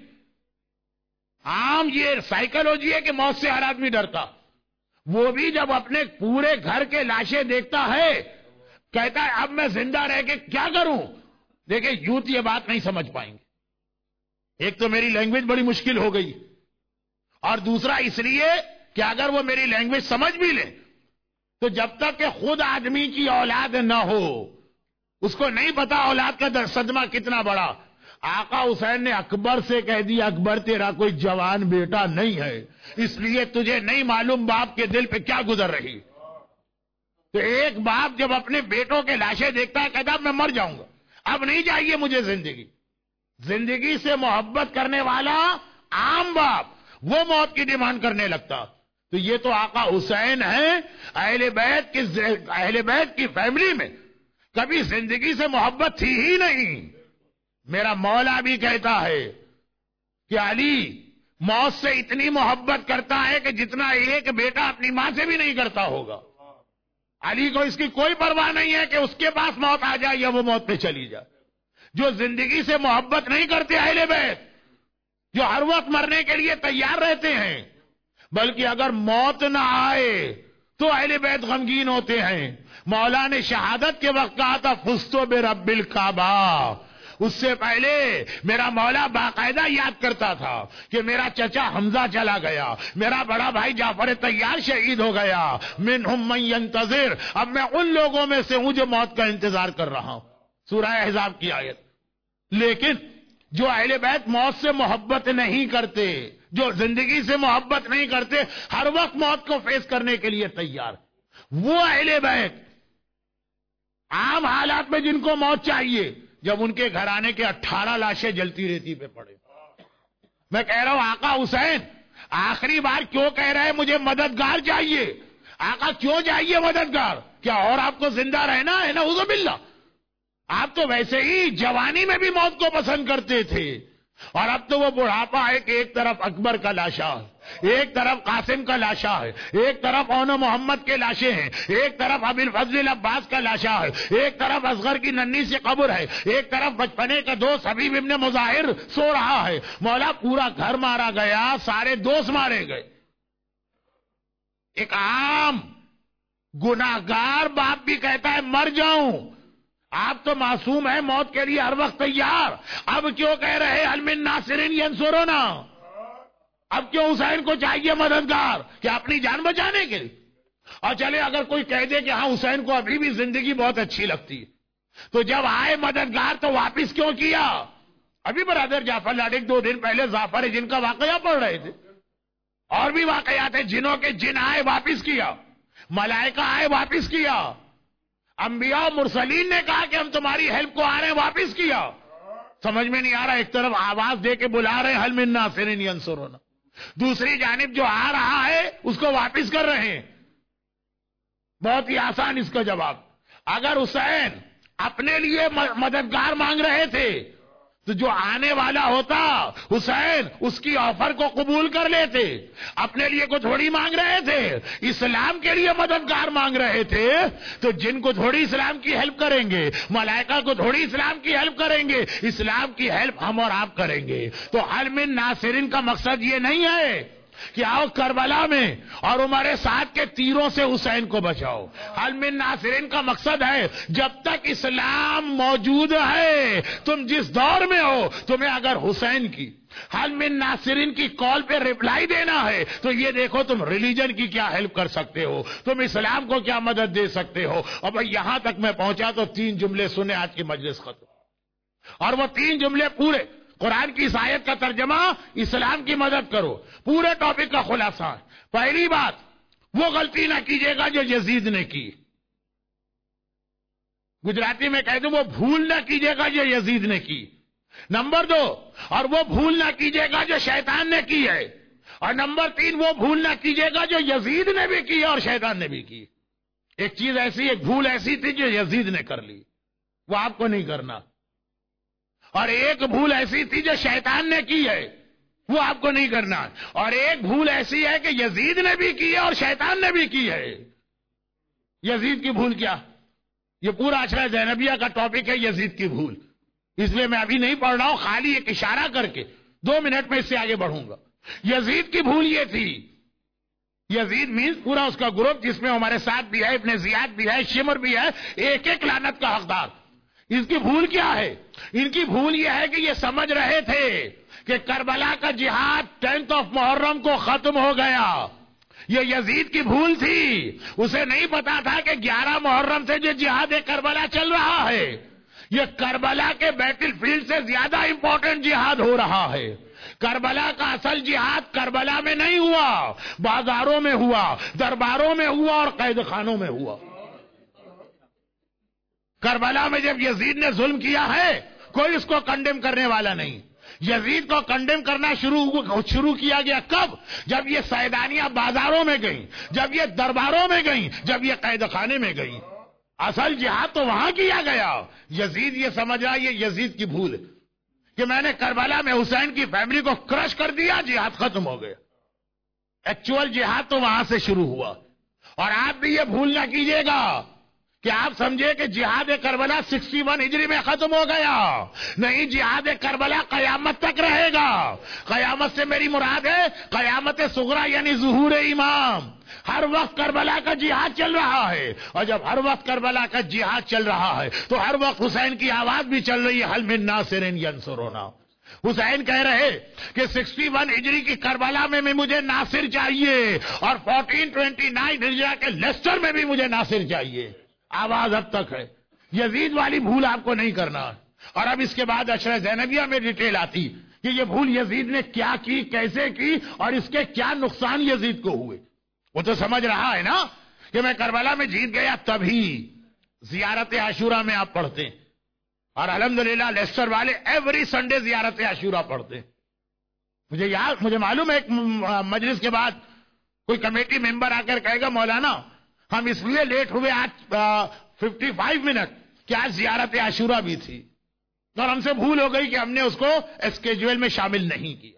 عام یہ سائیکالوجی ہے کہ موت سے ہر آدمی ڈرتا، وہ بھی جب اپنے پورے گھر کے لاشیں دیکھتا ہے کہتا ہے اب میں زندہ رہ کے کیا کروں. دیکھیں یوتھ یہ بات نہیں سمجھ پائیں گے. ایک تو میری لینگویج بڑی مشکل ہو گئی، اور دوسرا اس لیے کہ اگر وہ میری لینگویج سمجھ بھی لے تو جب تک کہ خود آدمی کی اولاد نہ ہو اس کو نہیں پتا اولاد کا صدمہ کتنا بڑا. آقا حسین نے اکبر سے کہہ دیا اکبر تیرا کوئی جوان بیٹا نہیں ہے، اس لیے تجھے نہیں معلوم باپ کے دل پہ کیا گزر رہی. تو ایک باپ جب اپنے بیٹوں کے لاشیں دیکھتا ہے کہتا میں مر جاؤں گا، اب نہیں چاہیے مجھے زندگی. زندگی سے محبت کرنے والا عام باپ وہ موت کی ڈیمانڈ کرنے لگتا. تو یہ تو آقا حسین ہیں، اہل بیت کی اہل بیت کی فیملی میں کبھی زندگی سے محبت تھی ہی نہیں. میرا مولا بھی کہتا ہے کہ علی موت سے اتنی محبت کرتا ہے کہ جتنا ایک بیٹا اپنی ماں سے بھی نہیں کرتا ہوگا. علی کو اس کی کوئی پرواہ نہیں ہے کہ اس کے پاس موت آ جائے یا وہ موت پہ چلی جائے. جو زندگی سے محبت نہیں کرتے اہل بیت، جو ہر وقت مرنے کے لیے تیار رہتے ہیں، بلکہ اگر موت نہ آئے تو اہل بیت غمگین ہوتے ہیں. مولا نے شہادت کے وقت کہا تھا فزتو برب الکعبہ، اس سے پہلے میرا مولا باقاعدہ یاد کرتا تھا کہ میرا چچا حمزہ چلا گیا، میرا بڑا بھائی جعفر طیار شہید ہو گیا، منہم من ینتظر، اب میں ان لوگوں میں سے ہوں جو موت کا انتظار کر رہا ہوں. سورہ احزاب کی آیت. لیکن جو اہل بیت موت سے محبت نہیں کرتے، جو زندگی سے محبت نہیں کرتے، ہر وقت موت کو فیس کرنے کے لیے تیار، وہ اہل بیت عام حالات میں جن کو موت چاہیے، جب ان کے گھر آنے کے اٹھارہ لاشیں جلتی رہتی پہ پڑے. میں کہہ رہا ہوں آقا حسین آخری بار کیوں کہہ رہے ہیں مجھے مددگار چاہیے؟ آقا کیوں چاہیے مددگار؟ کیا اور آپ کو زندہ رہنا ہے؟ نعوذ باللہ. آپ تو ویسے ہی جوانی میں بھی موت کو پسند کرتے تھے، اور اب تو وہ بڑھاپا ہے کہ ایک طرف اکبر کا لاشا ہے، ایک طرف قاسم کا لاشا ہے، ایک طرف اون محمد کے لاشیں ہیں، ایک طرف ابی الفضل عباس کا لاشا ہے، ایک طرف اصغر کی ننھی سی قبر ہے، ایک طرف بچپنے کا دوست حبیب ابن مظاہر سو رہا ہے. مولا پورا گھر مارا گیا، سارے دوست مارے گئے. ایک عام گناہگار باپ بھی کہتا ہے مر جاؤں. آپ تو معصوم ہیں، موت کے لیے ہر وقت تیار. اب کیوں کہہ رہے حل من ناصرین ینصرنا؟ اب کیوں حسین کو چاہیے مددگار؟ کیا اپنی جان بچانے کے لیے؟ اور چلے اگر کوئی کہہ دے کہ ہاں حسین کو ابھی بھی زندگی بہت اچھی لگتی ہے، تو جب آئے مددگار تو واپس کیوں کیا؟ ابھی برادر جعفر لاڈیک دو دن پہلے ظافر جن کا واقعہ پڑھ رہے تھے، اور بھی واقعات ہیں. جنوں کے جن آئے واپس کیا، ملائکہ آئے واپس کیا، انبیاء مرسلین نے کہا کہ ہم تمہاری ہیلپ کو آ رہے ہیں واپس کیا. سمجھ میں نہیں آ رہا، ایک طرف آواز دے کے بلا رہے ہیں حل من ناصرین ینصرنا، دوسری جانب جو آ رہا ہے اس کو واپس کر رہے ہیں. بہت ہی آسان اس کا جواب. اگر حسین اپنے لیے مددگار مانگ رہے تھے تو جو آنے والا ہوتا حسین اس کی آفر کو قبول کر لیتے. اپنے لیے کو تھوڑی مانگ رہے تھے، اسلام کے لیے مددگار مانگ رہے تھے، تو جن کو تھوڑی اسلام کی ہیلپ کریں گے، ملائکہ کو تھوڑی اسلام کی ہیلپ کریں گے، اسلام کی ہیلپ ہم اور آپ کریں گے. تو حل من ناصرین کا مقصد یہ نہیں ہے کہ آؤ کربلا میں اور عمر سعد کے تیروں سے حسین کو بچاؤ. حل من ناصرین کا مقصد ہے جب تک اسلام موجود ہے، تم جس دور میں ہو، تمہیں اگر حسین کی حل من ناصرین کی کال پہ ریپلائی دینا ہے تو یہ دیکھو تم ریلیجن کی کیا ہیلپ کر سکتے ہو، تم اسلام کو کیا مدد دے سکتے ہو. اور بھائی یہاں تک میں پہنچا تو تین جملے سنے، آج کی مجلس ختم. اور وہ تین جملے پورے قرآن کی اس آیت کا ترجمہ اسلام کی مدد کرو، پورے ٹاپک کا خلاصہ ہے. پہلی بات، وہ غلطی نہ کیجیے گا جو یزید نے کی. گجراتی میں کہہ دوں وہ بھول نہ کیجیے گا جو یزید نے کی. نمبر دو، اور وہ بھول نہ کیجیے گا جو شیطان نے کی ہے. اور نمبر تین، وہ بھول نہ کیجیے گا جو یزید نے بھی کی اور شیطان نے بھی کی. ایک چیز ایسی، ایک بھول ایسی تھی جو یزید نے کر لی، وہ آپ کو نہیں کرنا. اور ایک بھول ایسی تھی جو شیطان نے کی ہے، وہ آپ کو نہیں کرنا. اور ایک بھول ایسی ہے کہ یزید نے بھی کی ہے اور شیطان نے بھی کی ہے. یزید کی بھول کیا؟ یہ پورا عشرہ زینبیہ کا ٹاپک ہے یزید کی بھول. اس لیے میں ابھی نہیں پڑھ رہا ہوں، خالی ایک اشارہ کر کے دو منٹ میں اس سے آگے بڑھوں گا. یزید کی بھول یہ تھی، یزید مینز پورا اس کا گروپ جس میں ہمارے ساتھ بھی ہے، ابن زیاد بھی ہے، شمر بھی ہے، ایک ایک لعنت کا حقدار. اس کی بھول کیا ہے؟ ان کی بھول یہ ہے کہ یہ سمجھ رہے تھے کہ کربلا کا جہاد ٹینتھ آف محرم کو ختم ہو گیا. یہ یزید کی بھول تھی. اسے نہیں پتا تھا کہ گیارہ محرم سے جو جہاد کربلا چل رہا ہے، یہ کربلا کے بیٹل فیلڈ سے زیادہ امپورٹنٹ جہاد ہو رہا ہے. کربلا کا اصل جہاد کربلا میں نہیں ہوا، بازاروں میں ہوا، درباروں میں ہوا اور قید خانوں میں ہوا. کربلا میں جب یزید نے ظلم کیا ہے، کوئی اس کو کنڈیم کرنے والا نہیں. یزید کو کنڈیم کرنا شروع شروع کیا گیا کب؟ جب یہ سیدانیاں بازاروں میں گئیں، جب یہ درباروں میں گئیں، جب یہ قید خانے میں گئیں. اصل جہاد تو وہاں کیا گیا. یزید یہ سمجھ رہا، یہ یزید کی بھول ہے کہ میں نے کربلا میں حسین کی فیملی کو کرش کر دیا، جہاد ختم ہو گیا. ایکچوئل جہاد تو وہاں سے شروع ہوا. اور آپ بھی یہ بھول نہ کیجیے گا کہ آپ سمجھے کہ جہاد کربلا سکسٹی ون ہجری میں ختم ہو گیا. نہیں، جہاد کربلا قیامت تک رہے گا. قیامت سے میری مراد ہے قیامت صغریٰ یعنی ظہور امام. ہر وقت کربلا کا جہاد چل رہا ہے، اور جب ہر وقت کربلا کا جہاد چل رہا ہے تو ہر وقت حسین کی آواز بھی چل رہی ہے، حل من ناصر ینصرنا. حسین کہہ رہے کہ سکسٹی ون ہجری کی کربلا میں بھی مجھے ناصر چاہیے، اور فورٹین ٹوینٹی نائن ہجری کے لیسٹر میں بھی مجھے ناصر چاہیے. آواز اب تک ہے. یزید والی بھول آپ کو نہیں کرنا. اور اب اس کے بعد عشرہ زینبیہ میں ڈیٹیل آتی کہ یہ بھول یزید نے کیا کی، کیسے کی، اور اس کے کیا نقصان یزید کو ہوئے. وہ تو سمجھ رہا ہے نا کہ میں کربلا میں جیت گیا. تبھی زیارت عاشورہ میں آپ پڑھتے ہیں، اور الحمدللہ لیسٹر والے ایوری سنڈے زیارت عاشورہ پڑھتے ہیں. مجھے یاد مجھے معلوم ہے ایک مجلس کے بعد کوئی کمیٹی ممبر آ کر کہے گا مولانا ہم اس لیے لیٹ ہوئے آج ففٹی فائیو منٹ کہ آج زیارت عاشورہ بھی تھی، اور ہم سے بھول ہو گئی کہ ہم نے اس کو اسکیجول میں شامل نہیں کیا،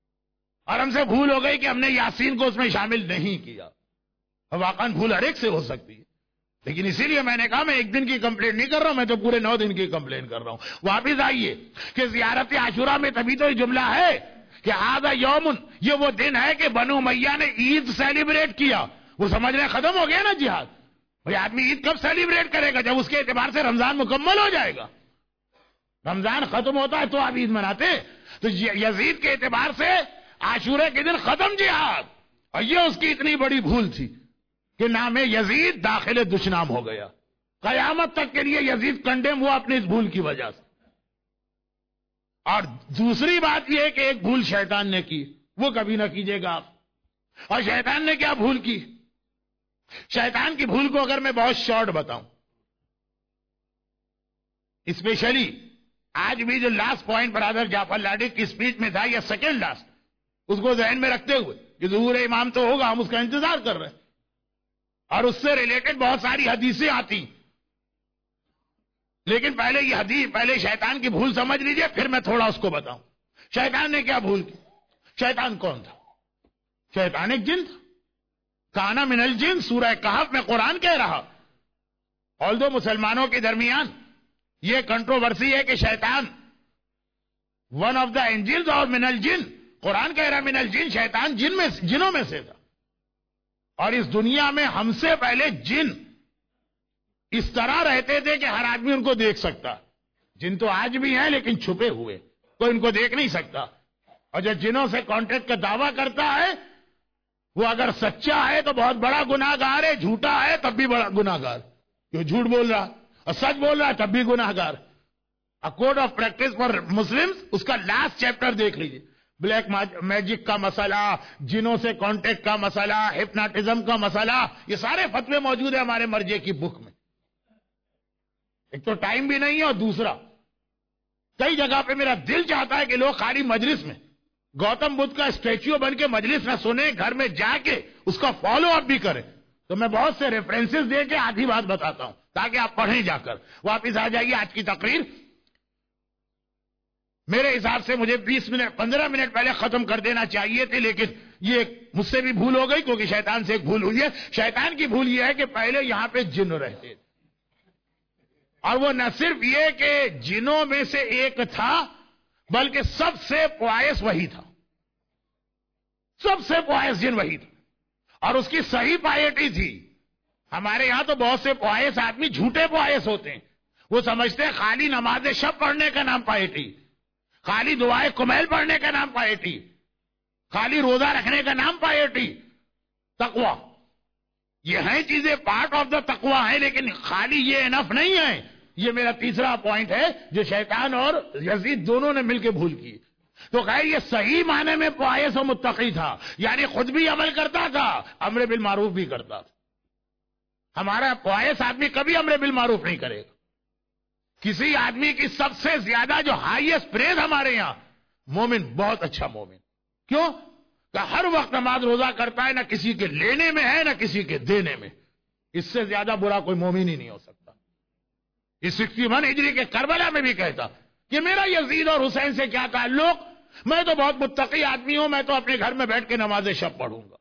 اور ہم سے بھول ہو گئی کہ ہم نے یاسین کو اس میں شامل نہیں کیا. واقعاً بھول ہر ایک سے ہو سکتی ہے، لیکن اسی لیے میں نے کہا میں ایک دن کی کمپلین نہیں کر رہا ہوں، میں تو پورے نو دن کی کمپلین کر رہا ہوں. واپس آئیے کہ زیارت عاشورہ میں تبھی تو یہ جملہ ہے کہ آدھا یومن، یہ وہ دن ہے کہ بنو امیہ نے عید سیلیبریٹ کیا. وہ سمجھ رہے ختم ہو گیا نا جہاد. بھئی آدمی عید کب سیلیبریٹ کرے گا؟ جب اس کے اعتبار سے رمضان مکمل ہو جائے گا. رمضان ختم ہوتا ہے تو آپ عید مناتے. تو یزید کے اعتبار سے عاشورہ کے دن ختم جہاد. اور یہ اس کی اتنی بڑی بھول تھی کہ نام یزید داخل دشنام ہو گیا. قیامت تک کے لیے یزید کنڈیم ہوا اپنی اس بھول کی وجہ سے. اور دوسری بات یہ ہے کہ ایک بھول شیطان نے کی، وہ کبھی نہ کیجیے گا آپ. اور شیطان نے کیا بھول کی؟ شیطان کی بھول کو اگر میں بہت شارٹ بتاؤں، اسپیشلی آج بھی جو لاسٹ پوائنٹ برادر جعفر لاڈی کی اسپیچ میں تھا، یا سیکنڈ لاسٹ، اس کو ذہن میں رکھتے ہوئے کہ ظہور امام تو ہوگا، ہم اس کا انتظار کر رہے ہیں، اور اس سے ریلیٹڈ بہت ساری حدیثیں آتی. لیکن پہلے یہ حدیث پہلے شیطان کی بھول سمجھ لیجئے، پھر میں تھوڑا اس کو بتاؤں. شیطان نے کیا بھول کی؟ شیطان کون تھا؟ شیطان ایک جن تھا. کانا من الجن، سورہ کہف میں قرآن کہہ رہا. آلدو مسلمانوں کے درمیان یہ کنٹروورسی ہے کہ شیطان ون آف دا اینجلز اور من الجن. قرآن کہہ رہا من الجن، شیطان جن میں جنوں میں سے تھا. اور اس دنیا میں ہم سے پہلے جن اس طرح رہتے تھے کہ ہر آدمی ان کو دیکھ سکتا. جن تو آج بھی ہیں لیکن چھپے ہوئے، کوئی ان کو دیکھ نہیں سکتا. اور جو جنوں سے کانٹیکٹ کا دعویٰ کرتا ہے وہ اگر سچا ہے تو بہت بڑا گناہ گار ہے، جھوٹا ہے تب بھی بڑا گناہ گار. جو جھوٹ بول رہا اور سچ بول رہا ہے تب بھی گناہ گار. Code of practice for Muslim, اس کا لاسٹ چیپٹر دیکھ لیجیے. بلیک میجک کا مسئلہ، جنوں سے کانٹیکٹ کا مسئلہ، ہپناٹزم کا مسئلہ، یہ سارے فتوے موجود ہیں ہمارے مرجع کی بک میں. ایک تو ٹائم بھی نہیں ہے، اور دوسرا کئی جگہ پہ میرا دل چاہتا ہے کہ لوگ خالی مجلس میں گوتم بدھ کا اسٹیچو بن کے مجلس نہ سنیں، گھر میں جا کے اس کا فالو اپ بھی کریں. تو میں بہت سے ریفرنسز دے کے آدھی بات بتاتا ہوں تاکہ آپ پڑھیں جا کر. واپس آ جائیے. آج کی تقریر میرے حساب سے مجھے بیس منٹ پندرہ منٹ پہلے ختم کر دینا چاہیے تھے، لیکن یہ مجھ سے بھی بھول ہو گئی کیونکہ شیطان سے ایک بھول ہوئی ہے. شیطان کی بھول یہ ہے کہ پہلے یہاں پہ جن رہتے تھے، اور وہ نہ صرف یہ کہ جنوں میں سے ایک تھا بلکہ سب سے پوائس وہی تھا. سب سے پوائس جن وہی تھا، اور اس کی صحیح پائیٹی تھی. ہمارے یہاں تو بہت سے پوائس آدمی جھوٹے پوائس ہوتے ہیں. وہ سمجھتے ہیں خالی نماز شب پڑھنے کا نام پائیٹی، خالی دعائے کمیل پڑھنے کا نام پائیٹی، خالی روزہ رکھنے کا نام پائیٹی. تقوی یہ ہیں چیزیں، پارٹ آف دا تقوی ہے، لیکن خالی یہ انف نہیں ہے. یہ میرا تیسرا پوائنٹ ہے جو شیطان اور یزید دونوں نے مل کے بھول کی. تو خیر یہ صحیح معنی میں پوائس و متقی تھا، یعنی خود بھی عمل کرتا تھا، امر بالمعروف بھی کرتا تھا. ہمارا پوائس آدمی کبھی امر بالمعروف نہیں کرے گا. کسی آدمی کی سب سے زیادہ جو ہائیسٹ پریز ہمارے یہاں مومن، بہت اچھا مومن. کیوں کہ ہر وقت نماز روزہ کرتا ہے، نہ کسی کے لینے میں ہے نہ کسی کے دینے میں. اس سے زیادہ برا کوئی مومن ہی نہیں ہو سکتا. اس سکسٹی ون ہجری کے کربلا میں بھی کہتا کہ میرا یزید اور حسین سے کیا تعلق، میں تو بہت متقی آدمی ہوں، میں تو اپنے گھر میں بیٹھ کے نماز شب پڑھوں گا.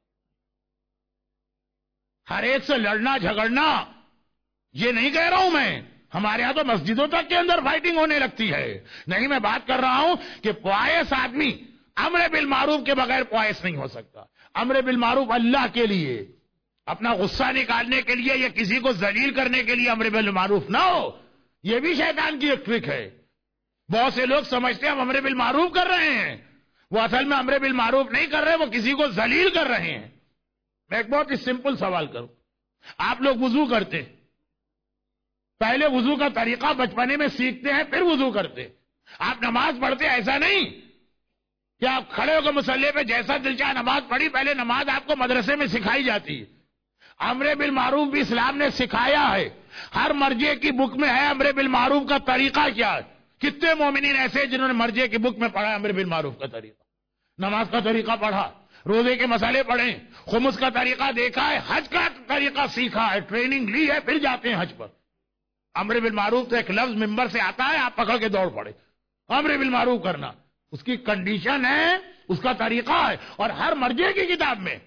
ہر ایک سے لڑنا جھگڑنا یہ نہیں کہہ رہا ہوں میں. ہمارے ہاں تو مسجدوں تک کے اندر فائٹنگ ہونے لگتی ہے. نہیں، میں بات کر رہا ہوں کہ پوائس آدمی امر بالمعروف کے بغیر پوائس نہیں ہو سکتا. امر بالمعروف اللہ کے لیے، اپنا غصہ نکالنے کے لیے یا کسی کو ذلیل کرنے کے لیے امر بالمعروف نہ ہو. یہ بھی شیطان کی ایک ٹرک ہے. بہت سے لوگ سمجھتے ہیں ہم امر بالمعروف کر رہے ہیں، وہ اصل میں امر بالمعروف نہیں کر رہے، وہ کسی کو ذلیل کر رہے ہیں. میں ایک بہت ہی سمپل سوال کروں. آپ لوگ وضو کرتے، پہلے وضو کا طریقہ بچپنے میں سیکھتے ہیں پھر وضو کرتے. آپ نماز پڑھتے ایسا نہیں کہ آپ کھڑے ہو کے مصلی پہ جیسا دل چاہے نماز پڑھی. پہلے نماز آپ کو مدرسے میں سکھائی جاتی ہے. امر بالمعروف بھی اسلام نے سکھایا ہے. ہر مرجع کی بک میں ہے امر بالمعروف کا طریقہ کیا ہے. کتنے مومنین ایسے جنہوں نے مرجع کی بک میں پڑھا امر بالمعروف کا طریقہ، نماز کا طریقہ پڑھا، روزے کے مسئلے پڑھیں، خمس کا طریقہ دیکھا ہے، حج کا طریقہ سیکھا ہے، ٹریننگ لی ہے، پھر جاتے ہیں حج پر. امر بالمعروف تو ایک لفظ ممبر سے آتا ہے، آپ پکڑ کے دوڑ پڑے. امر بالمعروف کرنا اس کی کنڈیشن ہے، اس کا طریقہ ہے. اور ہر مرجع کی کتاب میں،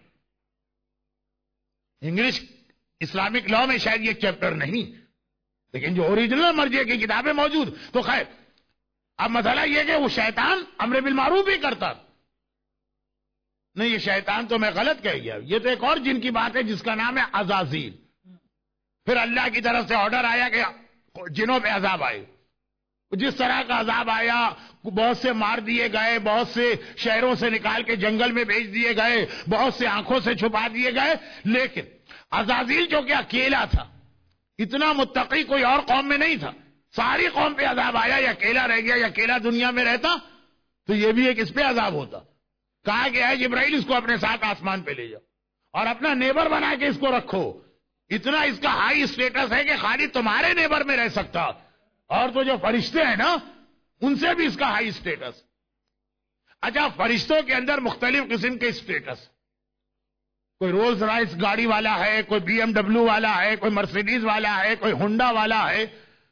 انگلش اسلامک لا میں شاید یہ چیپٹر نہیں، لیکن جو اوریجنل مرجع کی کتابیں موجود. تو خیر اب مسئلہ یہ کہ وہ شیطان امر بالمعروف بھی کرتا. نہیں، یہ شیطان تو میں غلط کہہ گیا. یہ تو ایک اور جن کی بات ہے جس کا نام ہے عزازیل. پھر اللہ کی طرف سے آرڈر آیا کہ جنوں پہ عذاب آئے. جس طرح کا عذاب آیا، بہت سے مار دیے گئے، بہت سے شہروں سے نکال کے جنگل میں بھیج دیے گئے، بہت سے آنکھوں سے چھپا دیے گئے. لیکن عزازیل جو کہ اکیلا تھا، اتنا متقی کوئی اور قوم میں نہیں تھا، ساری قوم پہ عذاب آیا. یا اکیلا رہ گیا، یا اکیلا دنیا میں رہتا تو یہ بھی ایک اس پہ عذاب ہوتا. کہا کہ اے جبرائیل اس کو اپنے ساتھ آسمان پہ لے جاؤ اور اپنا نیبر بنا کے اس کو رکھو. اتنا اس کا ہائی اسٹیٹس ہے کہ خالی تمہارے نیبر میں رہ سکتا، اور تو جو فرشتے ہیں نا ان سے بھی اس کا ہائی اسٹیٹس. اچھا، فرشتوں کے اندر مختلف قسم کے اسٹیٹس، کوئی رولز رائس گاڑی والا ہے، کوئی بی ایم ڈبلو والا ہے، کوئی مرسیڈیز والا ہے، کوئی ہونڈا والا ہے.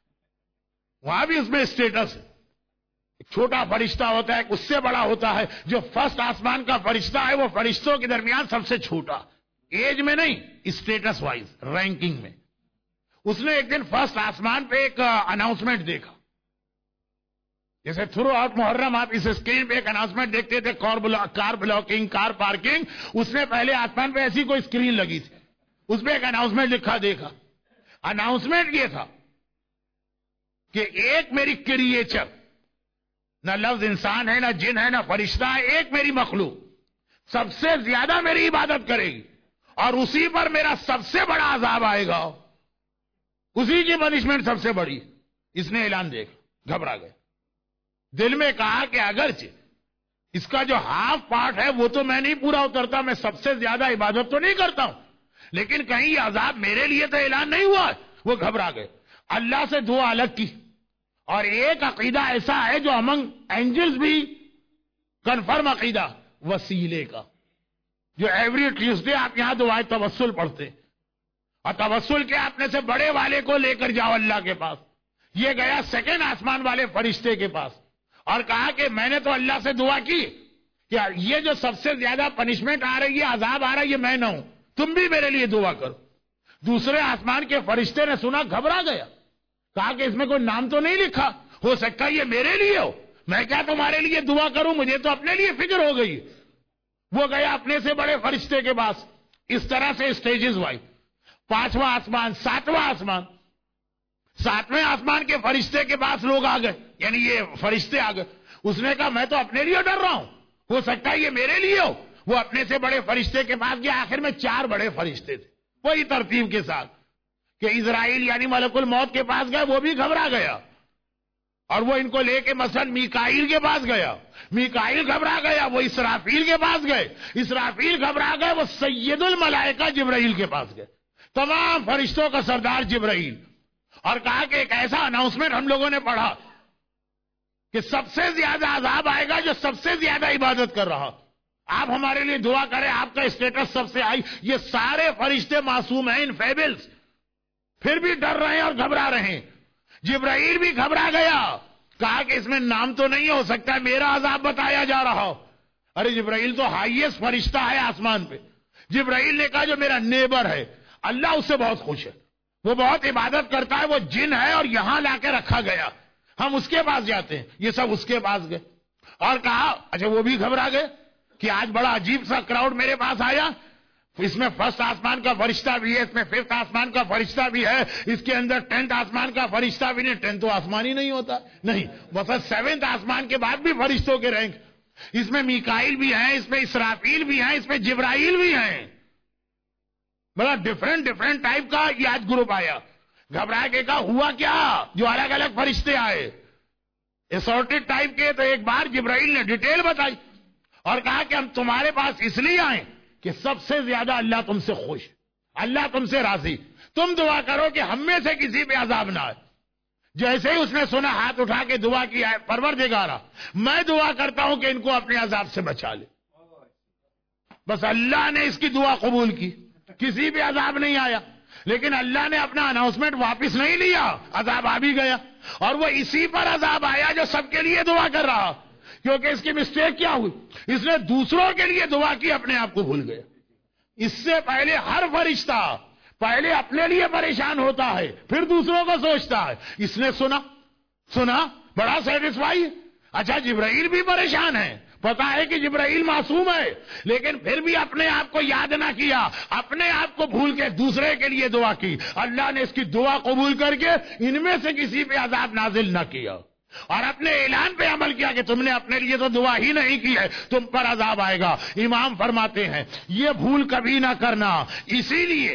وہاں بھی اس میں اسٹیٹس ہے. ایک چھوٹا فرشتہ ہوتا ہے، اس سے بڑا ہوتا ہے. جو فرسٹ آسمان کا فرشتہ ہے وہ فرشتوں کے درمیان سب سے چھوٹا، ایج میں نہیں، اسٹیٹس وائز، رینکنگ میں. اس نے ایک دن فرسٹ آسمان پہ ایک اناؤنسمنٹ دیکھا. جیسے تھرو آؤٹ محرم آپ اس اسکرین پہ ایک اناؤنسمنٹ دیکھتے تھے، کار بلاکنگ، کار پارکنگ. اس نے پہلے آسمان پہ ایسی کوئی اسکرین لگی تھی، اس پہ ایک اناؤنسمنٹ لکھا دیکھا. اناؤنسمنٹ یہ تھا کہ ایک میری کریچر، نہ لفظ انسان ہے، نہ جن ہے، نہ فرشتہ ہے، ایک میری مخلوق سب سے زیادہ میری عبادت کرے گی اور اسی پر میرا سب سے بڑا عذاب آئے گا، اسی کی پنشمنٹ سب سے بڑی. اس نے اعلان دیکھا، گھبرا گیا. دل میں کہا کہ اگرچہ اس کا جو ہاف پارٹ ہے وہ تو میں نہیں پورا اترتا، میں سب سے زیادہ عبادت تو نہیں کرتا ہوں، لیکن کہیں یہ عذاب میرے لیے تو اعلان نہیں ہوا. وہ گھبرا گئے. اللہ سے دعا الگ کی. اور ایک عقیدہ ایسا ہے جو امنگ اینجلز بھی کنفرم عقیدہ وسیلے کا, جو ایوری ٹیوزڈے آپ یہاں دعائے توسل پڑھتے, اور توسل کے اپنے سے بڑے والے کو لے کر جاؤ اللہ کے پاس. یہ گیا سیکنڈ آسمان والے فرشتے کے پاس اور کہا کہ میں نے تو اللہ سے دعا کی کہ یہ جو سب سے زیادہ پنشمنٹ آ رہی ہے, عذاب آ رہا ہے, یہ میں نہ ہوں, تم بھی میرے لیے دعا کرو. دوسرے آسمان کے فرشتے نے سنا, گھبرا گیا, کہا کہ اس میں کوئی نام تو نہیں لکھا, ہو سکتا ہے یہ میرے لیے ہو, میں کیا تمہارے لیے دعا کروں, مجھے تو اپنے لیے فکر ہو گئی. وہ گیا اپنے سے بڑے فرشتے کے پاس. اس طرح سے اسٹیجز وائز, پانچواں آسمان, ساتواں آسمان. ساتویں آسمان کے فرشتے کے پاس لوگ آ گئے, یعنی یہ فرشتے آ گئے. اس نے کہا میں تو اپنے لیے ڈر رہا ہوں, ہو سکتا ہے یہ میرے لیے ہو. وہ اپنے سے بڑے فرشتے کے پاس گیا. آخر میں چار بڑے فرشتے تھے وہی ترتیب کے ساتھ کہ اسرائیل یعنی ملک الموت کے پاس گئے, وہ بھی گھبرا گیا, اور وہ ان کو لے کے مثلا میکائیل کے پاس گیا. میکائیل گھبرا گیا, وہ اسرافیل کے پاس گئے. اسرافیل گھبرا گئے, وہ سید الملائکہ جبرائیل کے پاس گئے, تمام فرشتوں کا سردار جبرائیل. اور کہا کہ ایک ایسا اناؤنسمنٹ ہم لوگوں نے پڑھا کہ سب سے زیادہ عذاب آئے گا جو سب سے زیادہ عبادت کر رہا. آپ ہمارے لیے دعا کریں, آپ کا اسٹیٹس سب سے آئی. یہ سارے فرشتے معصوم ہیں, انفیبلز, پھر بھی ڈر رہے ہیں اور گھبرا رہے ہیں. جبرائیل بھی گھبرا گیا, کہا کہ اس میں نام تو نہیں ہو سکتا ہے میرا عذاب بتایا جا رہا ہو. ارے جبرائیل تو ہائیسٹ فرشتہ ہے آسمان پہ. جبرائیل نے کہا جو میرا نیبر ہے, اللہ اس سے بہت خوش ہے, وہ بہت عبادت کرتا ہے, وہ جن ہے اور یہاں لا کے رکھا گیا, ہم اس کے پاس جاتے ہیں. یہ سب اس کے پاس گئے اور کہا, اچھا وہ بھی گھبرا گئے کہ آج بڑا عجیب سا کراؤڈ میرے پاس آیا. اس میں فرسٹ آسمان کا فرشتہ بھی ہے, اس میں ففتھ آسمان کا فرشتہ بھی ہے, اس کے اندر ٹینتھ آسمان کا فرشتہ بھی نہیں. ٹینتھ تو آسمان ہی نہیں ہوتا, نہیں, بس سیونتھ آسمان کے بعد بھی فرشتوں کے رینک. اس میں میکائیل بھی ہیں, اس میں اسرافیل بھی ہیں, اس میں جبرائیل بھی ہیں. بڑا ڈفرنٹ ڈفرنٹ ٹائپ کا یہ آج گروپ آیا. گھبرا کے کہا ہوا کیا جو الگ الگ فرشتے آئے اسورٹڈ ٹائپ کے. تو ایک بار جبرائیل نے ڈیٹیل بتائی اور کہا کہ ہم تمہارے پاس اس لیے آئے کہ سب سے زیادہ اللہ تم سے خوش, اللہ تم سے راضی. تم دعا کرو کہ ہم میں سے کسی پہ عذاب نہ آئے. جیسے ہی اس نے سنا, ہاتھ اٹھا کے دعا کی, پروردگارا میں دعا کرتا ہوں کہ ان کو اپنے عذاب سے بچا لے. بس اللہ نے اس کی دعا قبول کی, کسی پہ عذاب نہیں آیا. لیکن اللہ نے اپنا اناؤنسمنٹ واپس نہیں لیا, عذاب آ بھی گیا. اور وہ اسی پر عذاب آیا جو سب کے لیے دعا کر رہا, کیونکہ اس کی مسٹیک کیا ہوئی, اس نے دوسروں کے لیے دعا کی, اپنے آپ کو بھول گیا. اس سے پہلے ہر فرشتہ پہلے اپنے لیے پریشان ہوتا ہے, پھر دوسروں کو سوچتا ہے. اس نے سنا سنا بڑا سیٹسفائی. اچھا جبرائیل بھی پریشان ہے, پتا ہے کہ جبرائیل معصوم ہے, لیکن پھر بھی اپنے آپ کو یاد نہ کیا, اپنے آپ کو بھول کے دوسرے کے لیے دعا کی. اللہ نے اس کی دعا قبول کر کے ان میں سے کسی پہ عذاب نازل نہ کیا, اور اپنے اعلان پہ عمل کیا کہ تم نے اپنے لیے تو دعا ہی نہیں کی ہے, تم پر عذاب آئے گا. امام فرماتے ہیں یہ بھول کبھی نہ کرنا. اسی لیے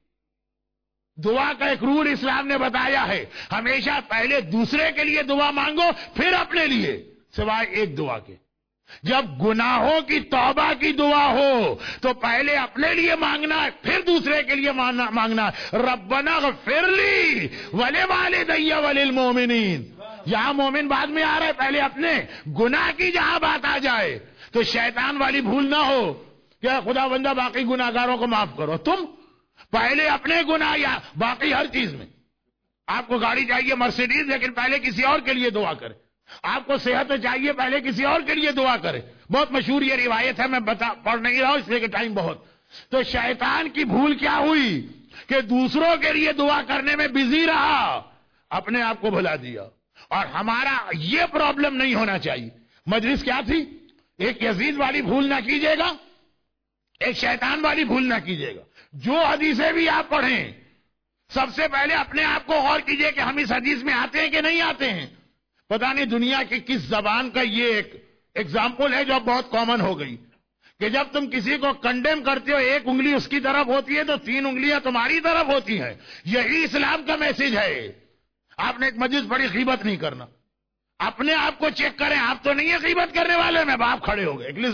دعا کا ایک رول اسلام نے بتایا ہے, ہمیشہ پہلے دوسرے کے لیے دعا مانگو پھر اپنے لیے, سوائے ایک دعا کے. جب گناہوں کی توبہ کی دعا ہو تو پہلے اپنے لیے مانگنا ہے, پھر دوسرے کے لیے مانگنا ہے. ربنا اغفر لی ولوالدی وللمؤمنین. یہاں مومن بعد میں آ رہا ہے, پہلے اپنے گناہ کی جہاں بات آ جائے تو شیطان والی بھول نہ ہو کہ خدا بندہ باقی گناہگاروں کو معاف کرو. تم پہلے اپنے گناہ, یا باقی ہر چیز میں. آپ کو گاڑی چاہیے مرسیڈیز, لیکن پہلے کسی اور کے لیے دعا کرے. آپ کو صحت چاہیے, پہلے کسی اور کے لیے دعا کرے. بہت مشہور یہ روایت ہے, میں بتا پڑھ نہیں رہا ہوں اس لیے کہ ٹائم بہت. تو شیطان کی بھول کیا ہوئی کہ دوسروں کے لیے دعا کرنے میں بزی رہا, اپنے آپ کو بھلا دیا. اور ہمارا یہ پرابلم نہیں ہونا چاہیے. مجلس کیا تھی, ایک یزید والی بھول نہ کیجیے گا, ایک شیطان والی بھول نہ کیجیے گا. جو حدیثیں بھی آپ پڑھیں سب سے پہلے اپنے آپ کو غور کیجیے کہ ہم اس حدیث میں آتے ہیں کہ نہیں آتے ہیں. پتہ نہیں دنیا کی کس زبان کا یہ ایک ایگزامپل ہے جو اب بہت کامن ہو گئی کہ جب تم کسی کو کنڈیم کرتے ہو, ایک انگلی اس کی طرف ہوتی ہے تو تین انگلیاں تمہاری طرف ہوتی ہیں. یہی اسلام کا میسج ہے. آپ نے ایک مجلس بڑی غیبت نہیں کرنا, اپنے آپ کو چیک کریں. آپ تو نہیں ہے غیبت کرنے والے, میں باپ کھڑے ہو گئے, ایک لسٹ بنائی,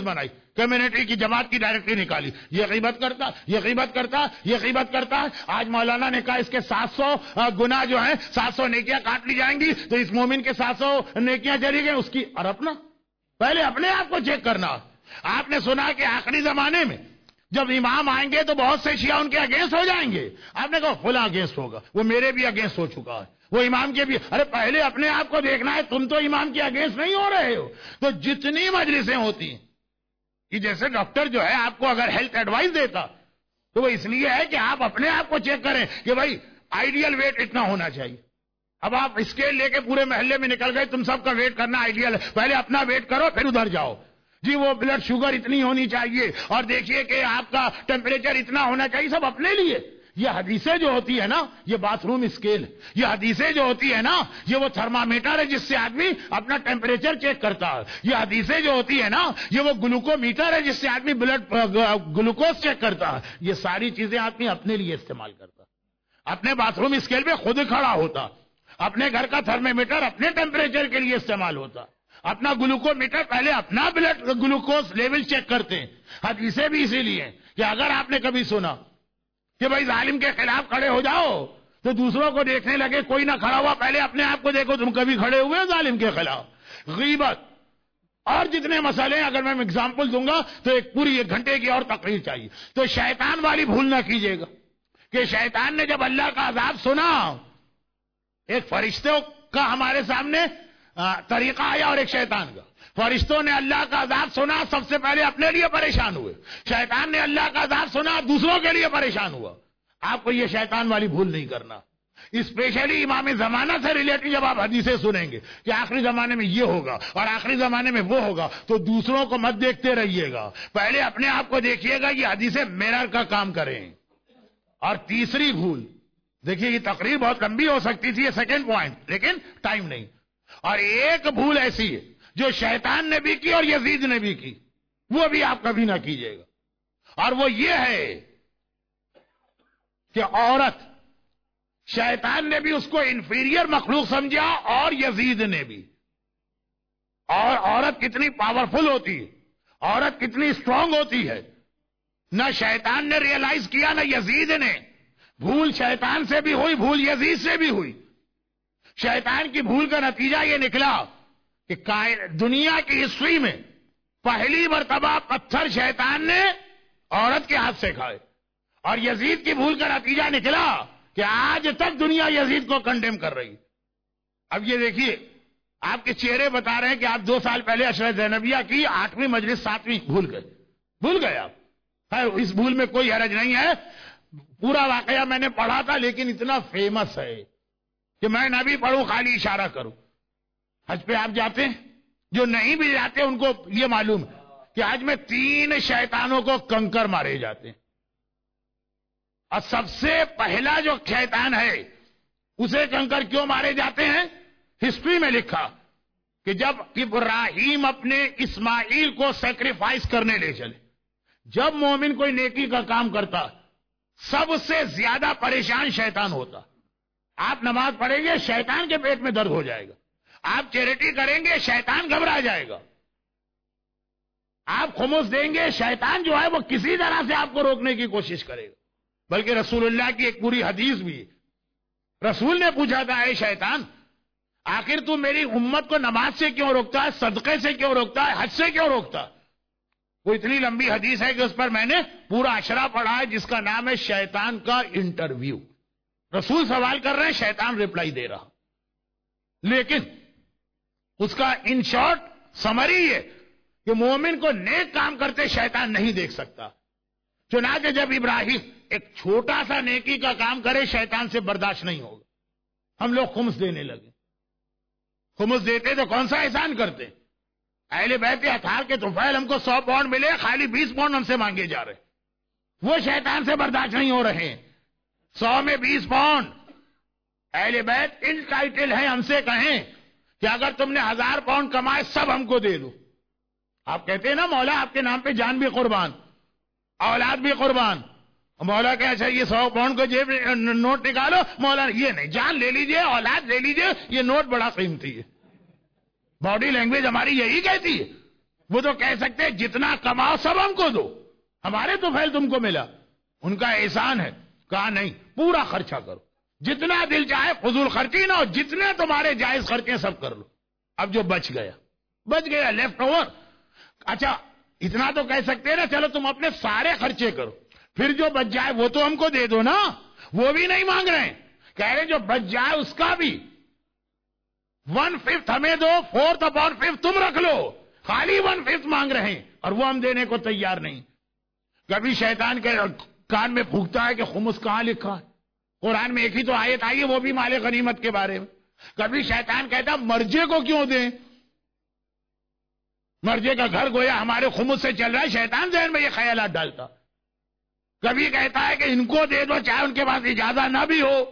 کمیونٹی کی جماعت کی ڈائریکٹری نکالی، یہ غیبت کرتا، یہ غیبت کرتا، یہ غیبت کرتا. آج مولانا نے کہا اس کے سات سو گنا جو ہیں، سات سو نیکیاں کاٹ لی جائیں گی، تو اس مومن کے سات سو نیکیاں چلی گئیں، اس کی اور اپنا پہلے اپنے آپ کو چیک کرنا. آپ نے سنا کہ آخری زمانے میں جب امام آئیں گے تو بہت سے شیعہ ان کے اگینسٹ ہو جائیں گے. آپ نے کہا فلاں اگینسٹ ہوگا، وہ میرے بھی اگینسٹ ہو چکا ہے، وہ امام کے بھی. ارے پہلے اپنے آپ کو دیکھنا ہے، تم تو امام کے اگینسٹ نہیں ہو رہے ہو. تو جتنی مجلسیں ہوتی ہیں، کہ جیسے ڈاکٹر جو ہے آپ کو اگر ہیلتھ ایڈوائز دیتا تو وہ اس لیے ہے کہ آپ اپنے آپ کو چیک کریں کہ بھائی آئیڈیل ویٹ اتنا ہونا چاہیے. اب آپ اسکیل لے کے پورے محلے میں نکل گئے، تم سب کا ویٹ کرنا آئیڈیل ہے، پہلے اپنا ویٹ کرو پھر ادھر جاؤ. جی وہ بلڈ شوگر اتنی ہونی چاہیے اور دیکھیے کہ آپ کا ٹیمپریچر اتنا ہونا چاہیے، سب اپنے لیے. یہ حدیثیں جو ہوتی ہے نا، یہ باتھ روم اسکیل. یہ حدیثیں جو ہوتی ہے نا، یہ وہ تھرمامیٹر ہے جس سے آدمی اپنا ٹیمپریچر چیک کرتا ہے. یہ حدیثیں جو ہوتی ہے نا، یہ وہ گلوکو میٹر ہے جس سے آدمی بلڈ گلوکوز چیک کرتا ہے. یہ ساری چیزیں آدمی اپنے لیے استعمال کرتا، اپنے باتھ روم اسکیل پہ خود کھڑا ہوتا، اپنے گھر کا تھرمامیٹر اپنے ٹیمپریچر کے لیے استعمال ہوتا، اپنا گلوکو میٹر پہلے اپنا بلڈ گلوکوز لیول چیک کرتے ہیں. حدیثیں بھی اسی لیے کہ اگر آپ نے کبھی سنا کہ بھائی ظالم کے خلاف کھڑے ہو جاؤ تو دوسروں کو دیکھنے لگے کوئی نہ کھڑا ہوا، پہلے اپنے آپ کو دیکھو تم کبھی کھڑے ہوئے ظالم کے خلاف. غیبت اور جتنے مسئلے ہیں، اگر میں اگزامپل دوں گا تو ایک پوری ایک گھنٹے کی اور تقریر چاہیے. تو شیطان والی بھول نہ کیجیے گا کہ شیطان نے جب اللہ کا عذاب سنا، ایک فرشتوں کا ہمارے سامنے طریقہ آیا اور ایک شیطان کا. فرشتوں نے اللہ کا عذاب سنا، سب سے پہلے اپنے لیے پریشان ہوئے. شیطان نے اللہ کا عذاب سنا، دوسروں کے لیے پریشان ہوا. آپ کو یہ شیطان والی بھول نہیں کرنا. اسپیشلی امام زمانہ سے ریلیٹڈ جب آپ حدیثیں سنیں گے کہ آخری زمانے میں یہ ہوگا اور آخری زمانے میں وہ ہوگا، تو دوسروں کو مت دیکھتے رہیے گا، پہلے اپنے آپ کو دیکھیے گا. یہ حدیثیں میرر کا کام کریں. اور تیسری بھول، دیکھیے یہ تقریر بہت لمبی ہو سکتی تھی، یہ سیکنڈ پوائنٹ، لیکن ٹائم نہیں. اور ایک بھول ایسی ہے جو شیطان نے بھی کی اور یزید نے بھی کی، وہ بھی آپ کبھی نہ کیجیے گا. اور وہ یہ ہے کہ عورت، شیطان نے بھی اس کو انفیریئر مخلوق سمجھا اور یزید نے بھی. اور عورت کتنی پاورفل ہوتی ہے، عورت کتنی اسٹرانگ ہوتی ہے، نہ شیطان نے ریئلائز کیا نہ یزید نے. بھول شیطان سے بھی ہوئی، بھول یزید سے بھی ہوئی. شیطان کی بھول کا نتیجہ یہ نکلا کہ دنیا کی ہسٹری میں پہلی مرتبہ پتھر شیطان نے عورت کے ہاتھ سے کھائے. اور یزید کی بھول کا نتیجہ نکلا کہ آج تک دنیا یزید کو کنڈیم کر رہی. اب یہ دیکھیے، آپ کے چہرے بتا رہے ہیں کہ آپ دو سال پہلے عشرہ زینبیہ کی آٹھویں مجلس ساتویں بھول گئے بھول گئے آپ. خیر اس بھول میں کوئی حرج نہیں ہے، پورا واقعہ میں نے پڑھا تھا، لیکن اتنا فیمس ہے کہ میں نہ بھی پڑھوں خالی اشارہ کروں. حج پہ آپ جاتے ہیں، جو نہیں بھی جاتے ان کو یہ معلوم ہے کہ حج میں تین شیطانوں کو کنکر مارے جاتے ہیں. اور سب سے پہلا جو شیطان ہے اسے کنکر کیوں مارے جاتے ہیں؟ ہسٹری میں لکھا کہ جب ابراہیم اپنے اسماعیل کو سیکریفائس کرنے لے چلے، جب مومن کوئی نیکی کا کام کرتا سب سے زیادہ پریشان شیطان ہوتا. آپ نماز پڑھیں گے شیطان کے پیٹ میں درد ہو جائے گا، آپ چیریٹی کریں گے شیطان گھبرا جائے گا، آپ خمس دیں گے شیطان جو ہے وہ کسی طرح سے آپ کو روکنے کی کوشش کرے گا. بلکہ رسول اللہ کی ایک پوری حدیث بھی، رسول نے پوچھا تھا اے شیطان، آخر تو میری امت کو نماز سے کیوں روکتا ہے، صدقے سے کیوں روکتا ہے، حج سے کیوں روکتا؟ وہ اتنی لمبی حدیث ہے کہ اس پر میں نے پورا اشرا پڑھا ہے جس کا نام ہے شیطان کا انٹرویو. رسول سوال کر رہے ہیں، شیطان ریپلائی دے رہا. لیکن اس کا ان شارٹ سمری ہے کہ مومن کو نیک کام کرتے شیطان نہیں دیکھ سکتا. چنانچہ جب ابراہیم ایک چھوٹا سا نیکی کا کام کرے شیطان سے برداشت نہیں ہوگا. ہم لوگ خمس دینے لگے. خمس دیتے تو کون سا احسان کرتے؟ اہل بیت اطہار کے طفیل ہم کو سو پاؤنڈ ملے، خالی بیس پاؤنڈ ہم سے مانگے جا رہے. وہ شیطان سے برداشت نہیں ہو رہے. سو میں بیس پاؤنڈ. اہل بیت ان ٹائٹل ہیں، ہم سے کہیں کہ اگر تم نے ہزار پاؤنڈ کمائے سب ہم کو دے دو. آپ کہتے ہیں نا مولا آپ کے نام پہ جان بھی قربان، اولاد بھی قربان. مولا کیا چاہیے؟ سو پاؤنڈ کو جیب نوٹ نکالو. مولا یہ نہیں، جان لے لیجئے، اولاد لے لیجئے، یہ نوٹ بڑا قیمتی ہے. باڈی لینگویج ہماری یہی کہتی ہے. وہ تو کہہ سکتے جتنا کماؤ سب ہم کو دو، ہمارے تو فیل تم کو ملا، ان کا احسان ہے. کہا نہیں، پورا خرچہ کرو، جتنا دل چاہے، فضول خرچی نہ ہو، جتنے تمہارے جائز خرچے سب کر لو. اب جو بچ گیا بچ گیا لیفٹ اوور. اچھا اتنا تو کہہ سکتے ہیں نا، چلو تم اپنے سارے خرچے کرو، پھر جو بچ جائے وہ تو ہم کو دے دو نا. وہ بھی نہیں مانگ رہے ہیں، کہہ رہے جو بچ جائے اس کا بھی ون ففتھ ہمیں دو، فورتھ اپون ففتھ تم رکھ لو. خالی ون ففتھ مانگ رہے ہیں اور وہ ہم دینے کو تیار نہیں. کبھی شیطان کے کان میں پھونکتا ہے کہ خمس کہاں لکھا ہے، قرآن میں ایک ہی تو آیت آئی ہے وہ بھی مال غنیمت کے بارے میں. کبھی شیطان کہتا مرجے کو کیوں دیں، مرجے کا گھر گویا ہمارے خمس سے چل رہا ہے، شیطان ذہن میں یہ خیالات ڈالتا. کبھی کہتا ہے کہ ان کو دے دو چاہے ان کے پاس اجازت نہ بھی ہو.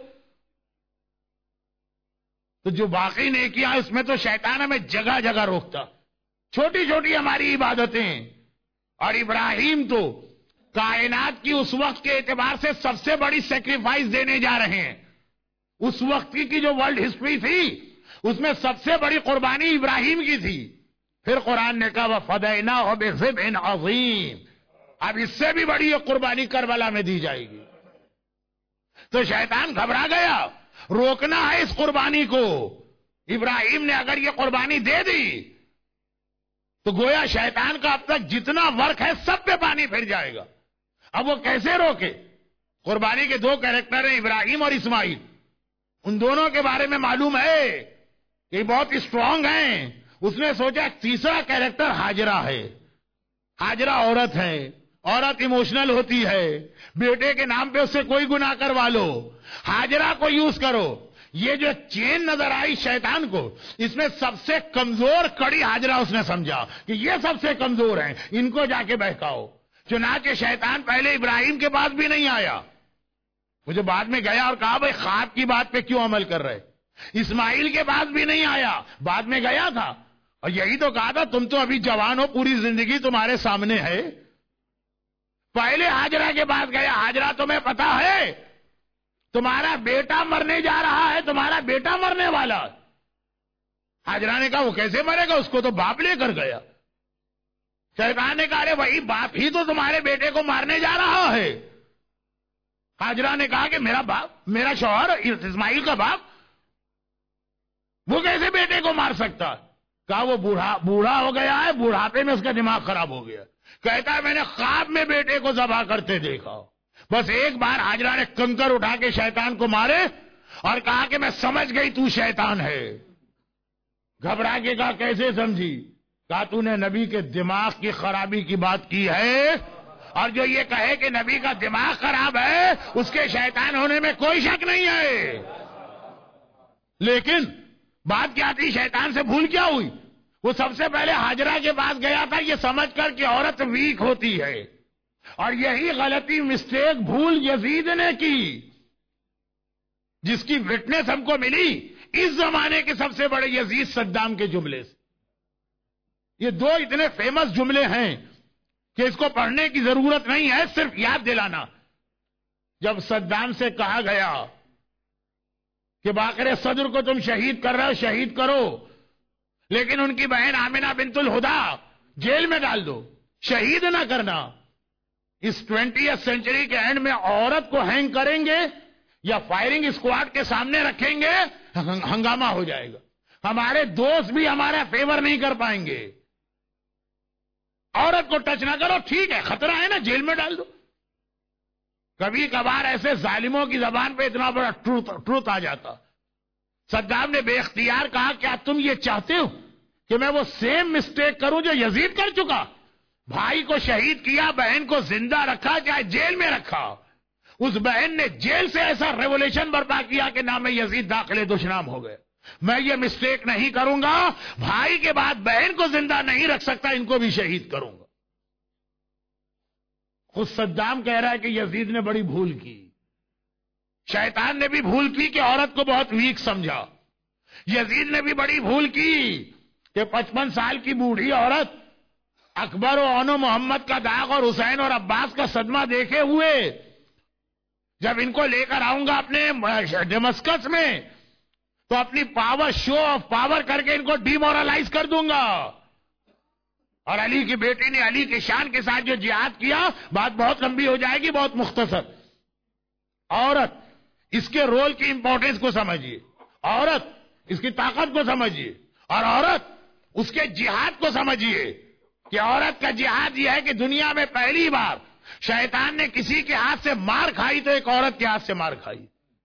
تو جو باقی نیکیاں اس میں تو شیطان ہمیں جگہ جگہ روکتا. چھوٹی چھوٹی ہماری عبادتیں، اور ابراہیم تو کائنات کی اس وقت کے اعتبار سے سب سے بڑی سیکریفائس دینے جا رہے ہیں. اس وقت کی جو ورلڈ ہسٹری تھی اس میں سب سے بڑی قربانی ابراہیم کی تھی. پھر قرآن نے کہا وَفَدَيْنَاهُ بِذِبْحٍ عَظِيمٍ، اب اس سے بھی بڑی یہ قربانی کربلا میں دی جائے گی. تو شیطان گھبرا گیا، روکنا ہے اس قربانی کو. ابراہیم نے اگر یہ قربانی دے دی تو گویا شیطان کا اب تک جتنا ورک ہے سب پہ پانی پھر جائے گا. اب وہ کیسے روکے؟ قربانی کے دو کیریکٹر ہیں، ابراہیم اور اسماعیل. ان دونوں کے بارے میں معلوم ہے کہ بہت اسٹرانگ ہیں. اس نے سوچا تیسرا کیریکٹر ہاجرہ ہے. ہاجرہ عورت ہے، عورت ایموشنل ہوتی ہے، بیٹے کے نام پہ اس سے کوئی گناہ کروا لو، ہاجرہ کو یوز کرو. یہ جو چین نظر آئی شیطان کو، اس میں سب سے کمزور کڑی ہاجرہ اس نے سمجھا کہ یہ سب سے کمزور ہیں، ان کو جا کے بہکاؤ. چنانچہ شیطان پہلے ابراہیم کے پاس بھی نہیں آیا، مجھے بعد میں گیا اور کہا بھائی خواب کی بات پہ کیوں عمل کر رہے. اسماعیل کے پاس بھی نہیں آیا، بعد میں گیا تھا اور یہی تو کہا تھا تم تو ابھی جوان ہو، پوری زندگی تمہارے سامنے ہے. پہلے ہاجرہ کے پاس گیا، ہاجرہ تمہیں پتا ہے تمہارا بیٹا مرنے جا رہا ہے، تمہارا بیٹا مرنے والا. ہاجرہ نے کہا وہ کیسے مرے گا، اس کو تو باپ لے کر گیا. شیطان نے کہا ارے وہی باپ ہی تو تمہارے بیٹے کو مارنے جا رہا ہے. ہاجرہ نے کہا کہ میرا باپ، میرا شوہر اسماعیل کا باپ، وہ کیسے بیٹے کو مار سکتا. کہا وہ بوڑھا بوڑھا ہو گیا ہے، بوڑھاپے میں اس کا دماغ خراب ہو گیا. کہتا ہے میں نے خواب میں بیٹے کو ذبح کرتے دیکھا. بس ایک بار ہاجرہ نے کنکر اٹھا کے شیطان کو مارے اور کہا کہ میں سمجھ گئی تو شیطان ہے. گھبرا کے کہا کیسے سمجھی؟ کہا تو نے نبی کے دماغ کی خرابی کی بات کی ہے، اور جو یہ کہے کہ نبی کا دماغ خراب ہے اس کے شیطان ہونے میں کوئی شک نہیں ہے. لیکن بات کیا تھی، شیطان سے بھول کیا ہوئی؟ وہ سب سے پہلے ہاجرہ کے پاس گیا تھا یہ سمجھ کر کہ عورت ویک ہوتی ہے، اور یہی غلطی مسٹیک بھول یزید نے کی، جس کی وٹنس ہم کو ملی اس زمانے کے سب سے بڑے یزید صدام کے جملے سے. یہ دو اتنے فیمس جملے ہیں کہ اس کو پڑھنے کی ضرورت نہیں ہے، صرف یاد دلانا. جب صدام سے کہا گیا کہ باقر صدر کو تم شہید کر رہے ہو، شہید کرو، لیکن ان کی بہن آمنہ بنت الہدا جیل میں ڈال دو، شہید نہ کرنا. اس ٹوینٹیتھ سینچری کے اینڈ میں عورت کو ہینگ کریں گے یا فائرنگ اسکواڈ کے سامنے رکھیں گے، ہنگامہ ہو جائے گا. ہمارے دوست بھی ہمارا فیور نہیں کر پائیں گے. عورت کو ٹچ نہ کرو، ٹھیک ہے خطرہ ہے نا، جیل میں ڈال دو. کبھی کبھار ایسے ظالموں کی زبان پہ اتنا بڑا ٹروت ٹروت آ جاتا. صدام نے بے اختیار کہا کیا تم یہ چاہتے ہو کہ میں وہ سیم مسٹیک کروں جو یزید کر چکا؟ بھائی کو شہید کیا، بہن کو زندہ رکھا، چاہے جیل میں رکھا. اس بہن نے جیل سے ایسا ریولیوشن برپا کیا کہ نام یزید داخل دشنام ہو گئے. میں یہ مسٹیک نہیں کروں گا، بھائی کے بعد بہن کو زندہ نہیں رکھ سکتا، ان کو بھی شہید کروں گا. خود صدام کہہ رہا ہے کہ یزید نے بڑی بھول کی. شیطان نے بھی بھول کی کہ عورت کو بہت ویک سمجھا. یزید نے بھی بڑی بھول کی کہ پچپن سال کی بوڑھی عورت اکبر و اون و محمد کا داغ اور حسین اور عباس کا صدمہ دیکھے ہوئے جب ان کو لے کر آؤں گا اپنے ڈیمسکس میں تو اپنی پاور، شو آف پاور کر کے ان کو ڈی مورلائز کر دوں گا. اور علی کی بیٹی نے علی کے شان کے ساتھ جو جہاد کیا، بات بہت لمبی ہو جائے گی، بہت مختصر. عورت، اس کے رول کی امپورٹنس کو سمجھیے، عورت اس کی طاقت کو سمجھیے، اور عورت اس کے جہاد کو سمجھیے کہ عورت کا جہاد یہ ہے کہ دنیا میں پہلی بار شیطان نے کسی کے ہاتھ سے مار کھائی تو ایک عورت کے ہاتھ سے مار کھائی.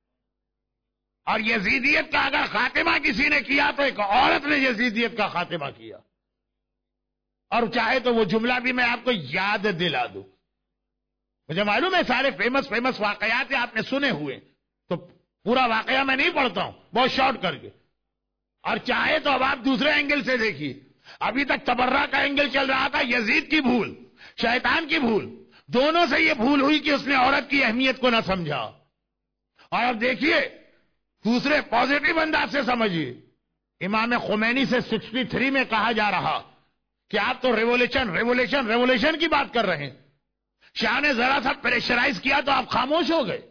اور یزیدیت کا اگر خاتمہ کسی نے کیا تو ایک عورت نے یزیدیت کا خاتمہ کیا. اور چاہے تو وہ جملہ بھی میں آپ کو یاد دلا دوں. مجھے معلوم ہے سارے فیمس فیمس واقعات آپ نے سنے ہوئے، تو پورا واقعہ میں نہیں پڑھتا ہوں، بہت شارٹ کر کے. اور چاہے تو اب آپ دوسرے اینگل سے دیکھیے. ابھی تک تبرہ کا اینگل چل رہا تھا، یزید کی بھول، شیطان کی بھول، دونوں سے یہ بھول ہوئی کہ اس نے عورت کی اہمیت کو نہ سمجھا. اور اب دیکھیے دوسرے پازیٹو انداز سے سمجھیے. امام خمینی سے سکسٹی تھری میں کہا جا رہا کہ آپ تو ریولیوشن ریولیوشن ریولیوشن کی بات کر رہے ہیں. شاہ نے ذرا سا پریشرائز کیا تو آپ خاموش ہو گئے.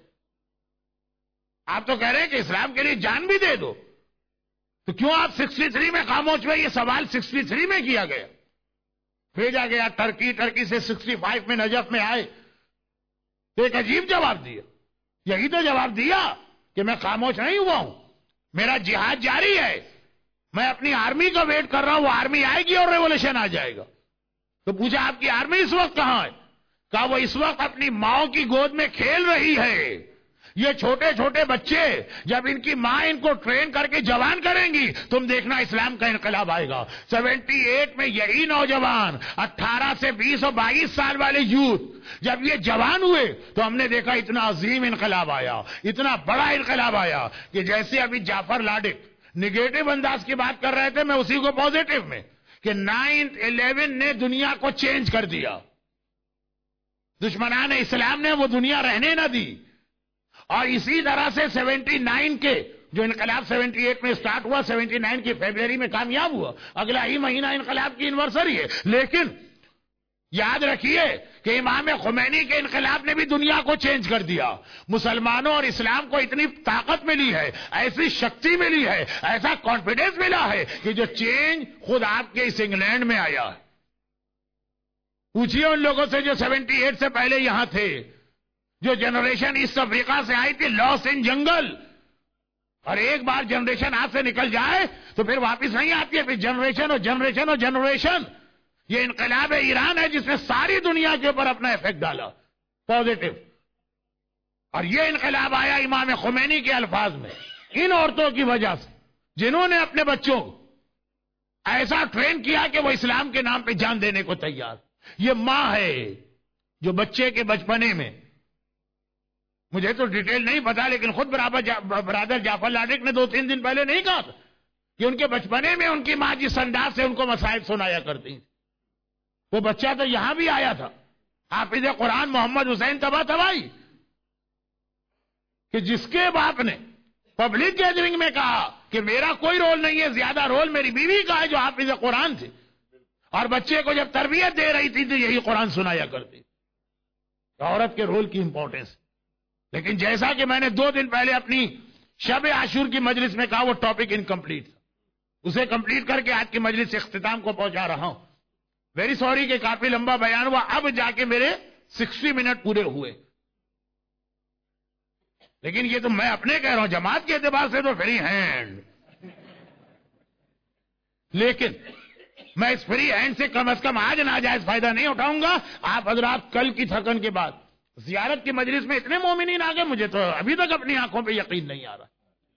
آپ تو کہہ رہے ہیں کہ اسلام کے لیے جان بھی دے دو، تو کیوں آپ سکسٹی تھری میں خاموش ہوئے؟ یہ سوال سکسٹی تھری میں کیا گیا، بھیجا گیا ٹرکی، ٹرکی سے سکسٹی فائیو میں نجف میں آئے تو ایک عجیب جواب دیا. یہی تو جواب دیا کہ میں خاموش نہیں ہوا ہوں، میرا جہاد جاری ہے، میں اپنی آرمی کا ویٹ کر رہا ہوں، وہ آرمی آئے گی اور ریولیوشن آ جائے گا. تو پوچھا آپ کی آرمی اس وقت کہاں ہے؟ کہا وہ اس وقت اپنی ماں کی گود میں کھیل رہی ہے. یہ چھوٹے چھوٹے بچے جب ان کی ماں ان کو ٹرین کر کے جوان کریں گی، تم دیکھنا اسلام کا انقلاب آئے گا. سیونٹی ایٹ میں یہی نوجوان اٹھارہ سے بیس اور بائیس سال والے یوتھ جب یہ جوان ہوئے تو ہم نے دیکھا اتنا عظیم انقلاب آیا، اتنا بڑا انقلاب آیا کہ جیسے ابھی جعفر لاڈک نگیٹو انداز کی بات کر رہے تھے، میں اسی کو پازیٹو میں کہ نائن الیون نے دنیا کو چینج کر دیا. دشمنان اسلام نے وہ دنیا رہنے نہ دی. اور اسی طرح سے سیونٹی نائن کے جو انقلاب سیونٹی ایٹ میں سٹارٹ ہوا، سیونٹی نائن کی فیبروری میں کامیاب ہوا، اگلا ہی مہینہ انقلاب کی انورسری ہے. لیکن یاد رکھیے کہ امام خمینی کے انقلاب نے بھی دنیا کو چینج کر دیا. مسلمانوں اور اسلام کو اتنی طاقت ملی ہے، ایسی شکتی ملی ہے، ایسا کانفیڈنس ملا ہے کہ جو چینج خود آپ کے اس انگلینڈ میں آیا ہے. پوچھئے ان لوگوں سے جو سیونٹی ایٹ سے پہلے یہاں تھے، جو جنریشن ایسٹ افریقہ سے آئی تھی، لاس ان جنگل. اور ایک بار جنریشن ہاتھ سے نکل جائے تو پھر واپس نہیں آتی ہے، پھر جنریشن اور جنریشن اور جنریشن. یہ انقلاب ایران ہے جس نے ساری دنیا کے اوپر اپنا ایفیکٹ ڈالا پازیٹو. اور یہ انقلاب آیا امام خمینی کے الفاظ میں، ان عورتوں کی وجہ سے جنہوں نے اپنے بچوں کو ایسا ٹرین کیا کہ وہ اسلام کے نام پہ جان دینے کو تیار. یہ ماں ہے جو بچے کے بچپنے میں، مجھے تو ڈیٹیل نہیں پتا لیکن خود برابر جا برادر جعفر لاڈک نے دو تین دن پہلے نہیں کہا تھا کہ ان کے بچپنے میں ان کی ماں جس انداز سے ان کو مصائب سنایا کرتی، وہ بچہ تو یہاں بھی آیا تھا، حافظ قرآن محمد حسین تبا تبائی، کہ جس کے باپ نے پبلک گیدرنگ میں کہا کہ میرا کوئی رول نہیں ہے، زیادہ رول میری بیوی کا ہے جو حافظ قرآن تھی، اور بچے کو جب تربیت دے رہی تھی تو یہی قرآن سنایا کرتی. عورت کے رول کی امپورٹنس. لیکن جیسا کہ میں نے دو دن پہلے اپنی شب عاشور کی مجلس میں کہا، وہ ٹاپک انکمپلیٹ تھا، اسے کمپلیٹ کر کے آج کی مجلس سے اختتام کو پہنچا رہا ہوں. ویری سوری کہ کافی لمبا بیان ہوا، اب جا کے میرے سکسٹی منٹ پورے ہوئے. لیکن یہ تو میں اپنے کہہ رہا ہوں، جماعت کے اعتبار سے تو فری ہینڈ. لیکن میں اس فری ہینڈ سے کم از کم آج ناجائز فائدہ نہیں اٹھاؤں گا. آپ حضرات کل کی تھکن کے بعد زیارت کی مجلس میں اتنے مومنین آ گئے، مجھے تو ابھی تک اپنی آنکھوں پہ یقین نہیں آ رہا.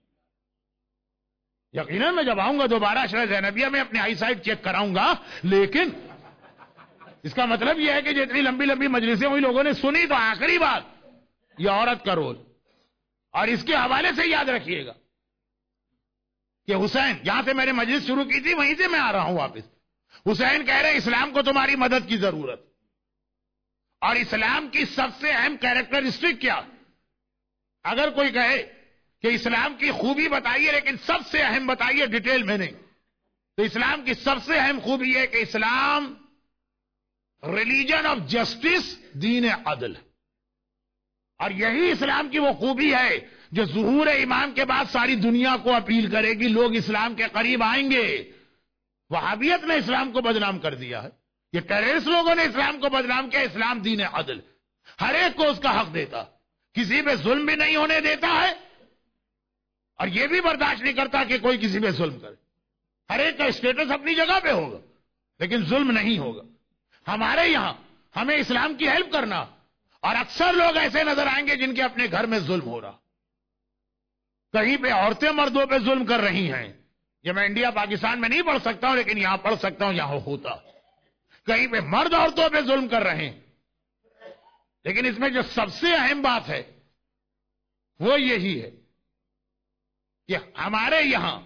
یقیناً میں جب آؤں گا دوبارہ شرح زینبیہ میں اپنی آئی سائٹ چیک کراؤں گا. لیکن اس کا مطلب یہ ہے کہ جتنی لمبی لمبی مجلسیں ہوئی لوگوں نے سنی، تو آخری بات یہ عورت کا رول. اور اس کے حوالے سے یاد رکھیے گا کہ حسین، جہاں سے میں نے مجلس شروع کی تھی وہیں سے میں آ رہا ہوں واپس. حسین کہہ رہے اسلام کو تمہاری مدد کی ضرورت. اور اسلام کی سب سے اہم کیریکٹرسٹک کیا؟ اگر کوئی کہے کہ اسلام کی خوبی بتائیے لیکن سب سے اہم بتائیے ڈیٹیل میں نہیں، تو اسلام کی سب سے اہم خوبی ہے کہ اسلام ریلیجن آف جسٹس، دین عدل. اور یہی اسلام کی وہ خوبی ہے جو ظہور امام کے بعد ساری دنیا کو اپیل کرے گی، لوگ اسلام کے قریب آئیں گے. وہابیت نے اسلام کو بدنام کر دیا ہے، یہ ٹیررسٹ لوگوں نے اسلام کو بدنام کیا. اسلام دین عدل، ہر ایک کو اس کا حق دیتا، کسی پہ ظلم بھی نہیں ہونے دیتا ہے اور یہ بھی برداشت نہیں کرتا کہ کوئی کسی پہ ظلم کرے. ہر ایک کا اسٹیٹس اپنی جگہ پہ ہوگا لیکن ظلم نہیں ہوگا. ہمارے یہاں ہمیں اسلام کی ہیلپ کرنا، اور اکثر لوگ ایسے نظر آئیں گے جن کے اپنے گھر میں ظلم ہو رہا. کہیں پہ عورتیں مردوں پہ ظلم کر رہی ہیں. یہ میں انڈیا پاکستان میں نہیں پڑھ سکتا ہوں لیکن یہاں پڑھ سکتا ہوں یہاں ہوتا. کہیں پہ مرد عورتوں پہ ظلم کر رہے ہیں. لیکن اس میں جو سب سے اہم بات ہے وہ یہی ہے کہ ہمارے یہاں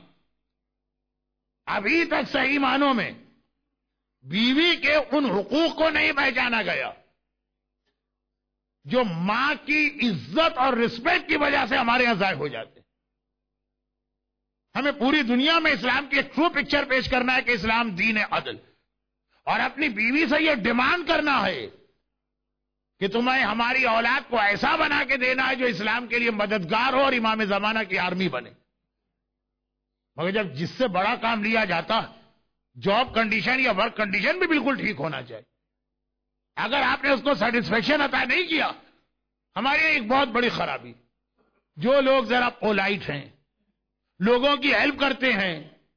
ابھی تک صحیح معنوں میں بیوی کے ان حقوق کو نہیں پہچانا گیا جو ماں کی عزت اور رسپیکٹ کی وجہ سے ہمارے یہاں ضائع ہو جاتے ہیں. ہمیں پوری دنیا میں اسلام کی ایک ٹرو پکچر پیش کرنا ہے کہ اسلام دین عدل، اور اپنی بیوی سے یہ ڈیمانڈ کرنا ہے کہ تمہیں ہماری اولاد کو ایسا بنا کے دینا ہے جو اسلام کے لیے مددگار ہو اور امام زمانہ کی آرمی بنے. مگر جب جس سے بڑا کام لیا جاتا ہے، جاب کنڈیشن یا ورک کنڈیشن بھی بالکل ٹھیک ہونا چاہیے. اگر آپ نے اس کو سیٹسفیکشن عطا نہیں کیا، ہماری ایک بہت بڑی خرابی، جو لوگ ذرا پولائٹ ہیں، لوگوں کی ہیلپ کرتے ہیں،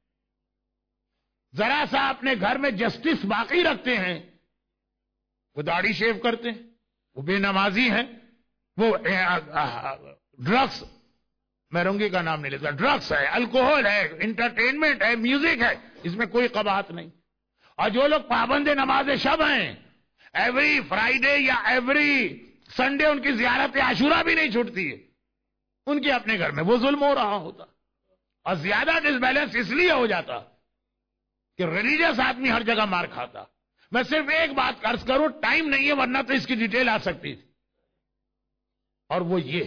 ذرا سا اپنے گھر میں جسٹس باقی رکھتے ہیں، وہ داڑھی شیو کرتے ہیں، وہ بے نمازی ہیں، وہ ڈرگس، میں رنگی کا نام نہیں لیتا، ڈرگس ہے، الکوہول ہے، انٹرٹینمنٹ ہے، میوزک ہے، اس میں کوئی قباحت نہیں. اور جو لوگ پابند نماز شب ہیں، ایوری فرائیڈے یا ایوری سنڈے ان کی زیارت عاشورہ بھی نہیں چھوٹتی ہے، ان کے اپنے گھر میں وہ ظلم ہو رہا ہوتا. اور زیادہ ڈس بیلنس اس لیے ہو جاتا کہ ریلیجس آدمی ہر جگہ مار کھاتا. میں صرف ایک بات عرض کروں، ٹائم نہیں ہے ورنہ تو اس کی ڈیٹیل آ سکتی تھی، اور وہ یہ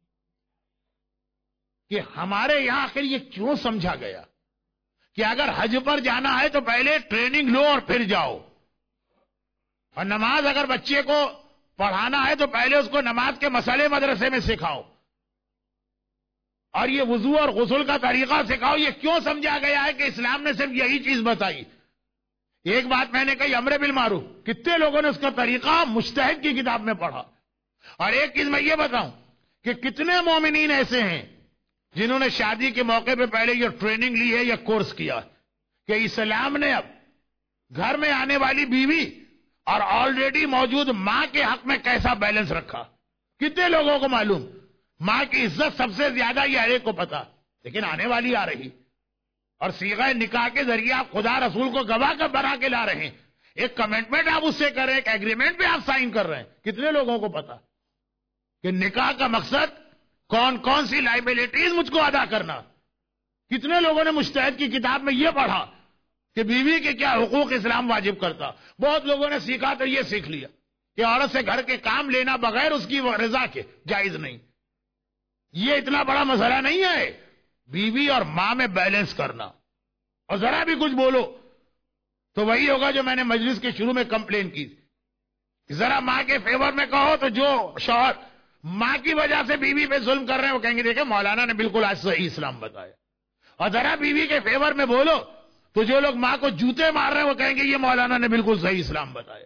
کہ ہمارے یہاں آخر یہ کیوں سمجھا گیا کہ اگر حج پر جانا ہے تو پہلے ٹریننگ لو اور پھر جاؤ، اور نماز اگر بچے کو پڑھانا ہے تو پہلے اس کو نماز کے مسئلے مدرسے میں سکھاؤ، اور یہ وضو اور غسل کا طریقہ سکھاؤ. یہ کیوں سمجھا گیا ہے کہ اسلام نے صرف یہی چیز بتائی. ایک بات میں نے کہی، امر بالمعروف، کتنے لوگوں نے اس کا طریقہ مجتہد کی کتاب میں پڑھا. اور ایک چیز میں یہ بتاؤں کہ کتنے مومنین ایسے ہیں جنہوں نے شادی کے موقع پہ پہلے یہ ٹریننگ لی ہے یا کورس کیا کہ اسلام نے اب گھر میں آنے والی بیوی اور آلریڈی موجود ماں کے حق میں کیسا بیلنس رکھا. کتنے لوگوں کو معلوم؟ ماں کی عزت سب سے زیادہ یہ ہر ایک کو پتا، لیکن آنے والی آ رہی، اور صیغہ نکاح کے ذریعے آپ خدا رسول کو گواہ کر بنا کے لا رہے ہیں. ایک کمٹمنٹ آپ اس سے کر رہے ہیں، ایک ایگریمنٹ پہ آپ سائن کر رہے ہیں. کتنے لوگوں کو پتا کہ نکاح کا مقصد کون کون سی لائبلٹیز مجھ کو ادا کرنا؟ کتنے لوگوں نے مجتہد کی کتاب میں یہ پڑھا کہ بیوی کے کیا حقوق اسلام واجب کرتا. بہت لوگوں نے سیکھا تو یہ سیکھ لیا کہ عورت سے گھر کے کام لینا بغیر اس کی رضا کے جائز نہیں. یہ اتنا بڑا مسئلہ نہیں ہے. بیوی اور ماں میں بیلنس کرنا، اور ذرا بھی کچھ بولو تو وہی ہوگا جو میں نے مجلس کے شروع میں کمپلین کی تھی. ذرا ماں کے فیور میں کہو تو جو شوہر ماں کی وجہ سے بیوی پہ ظلم کر رہے ہیں وہ کہیں گے دیکھیں مولانا نے بالکل آج صحیح اسلام بتایا. اور ذرا بیوی کے فیور میں بولو تو جو لوگ ماں کو جوتے مار رہے ہیں وہ کہیں گے یہ مولانا نے بالکل صحیح اسلام بتایا.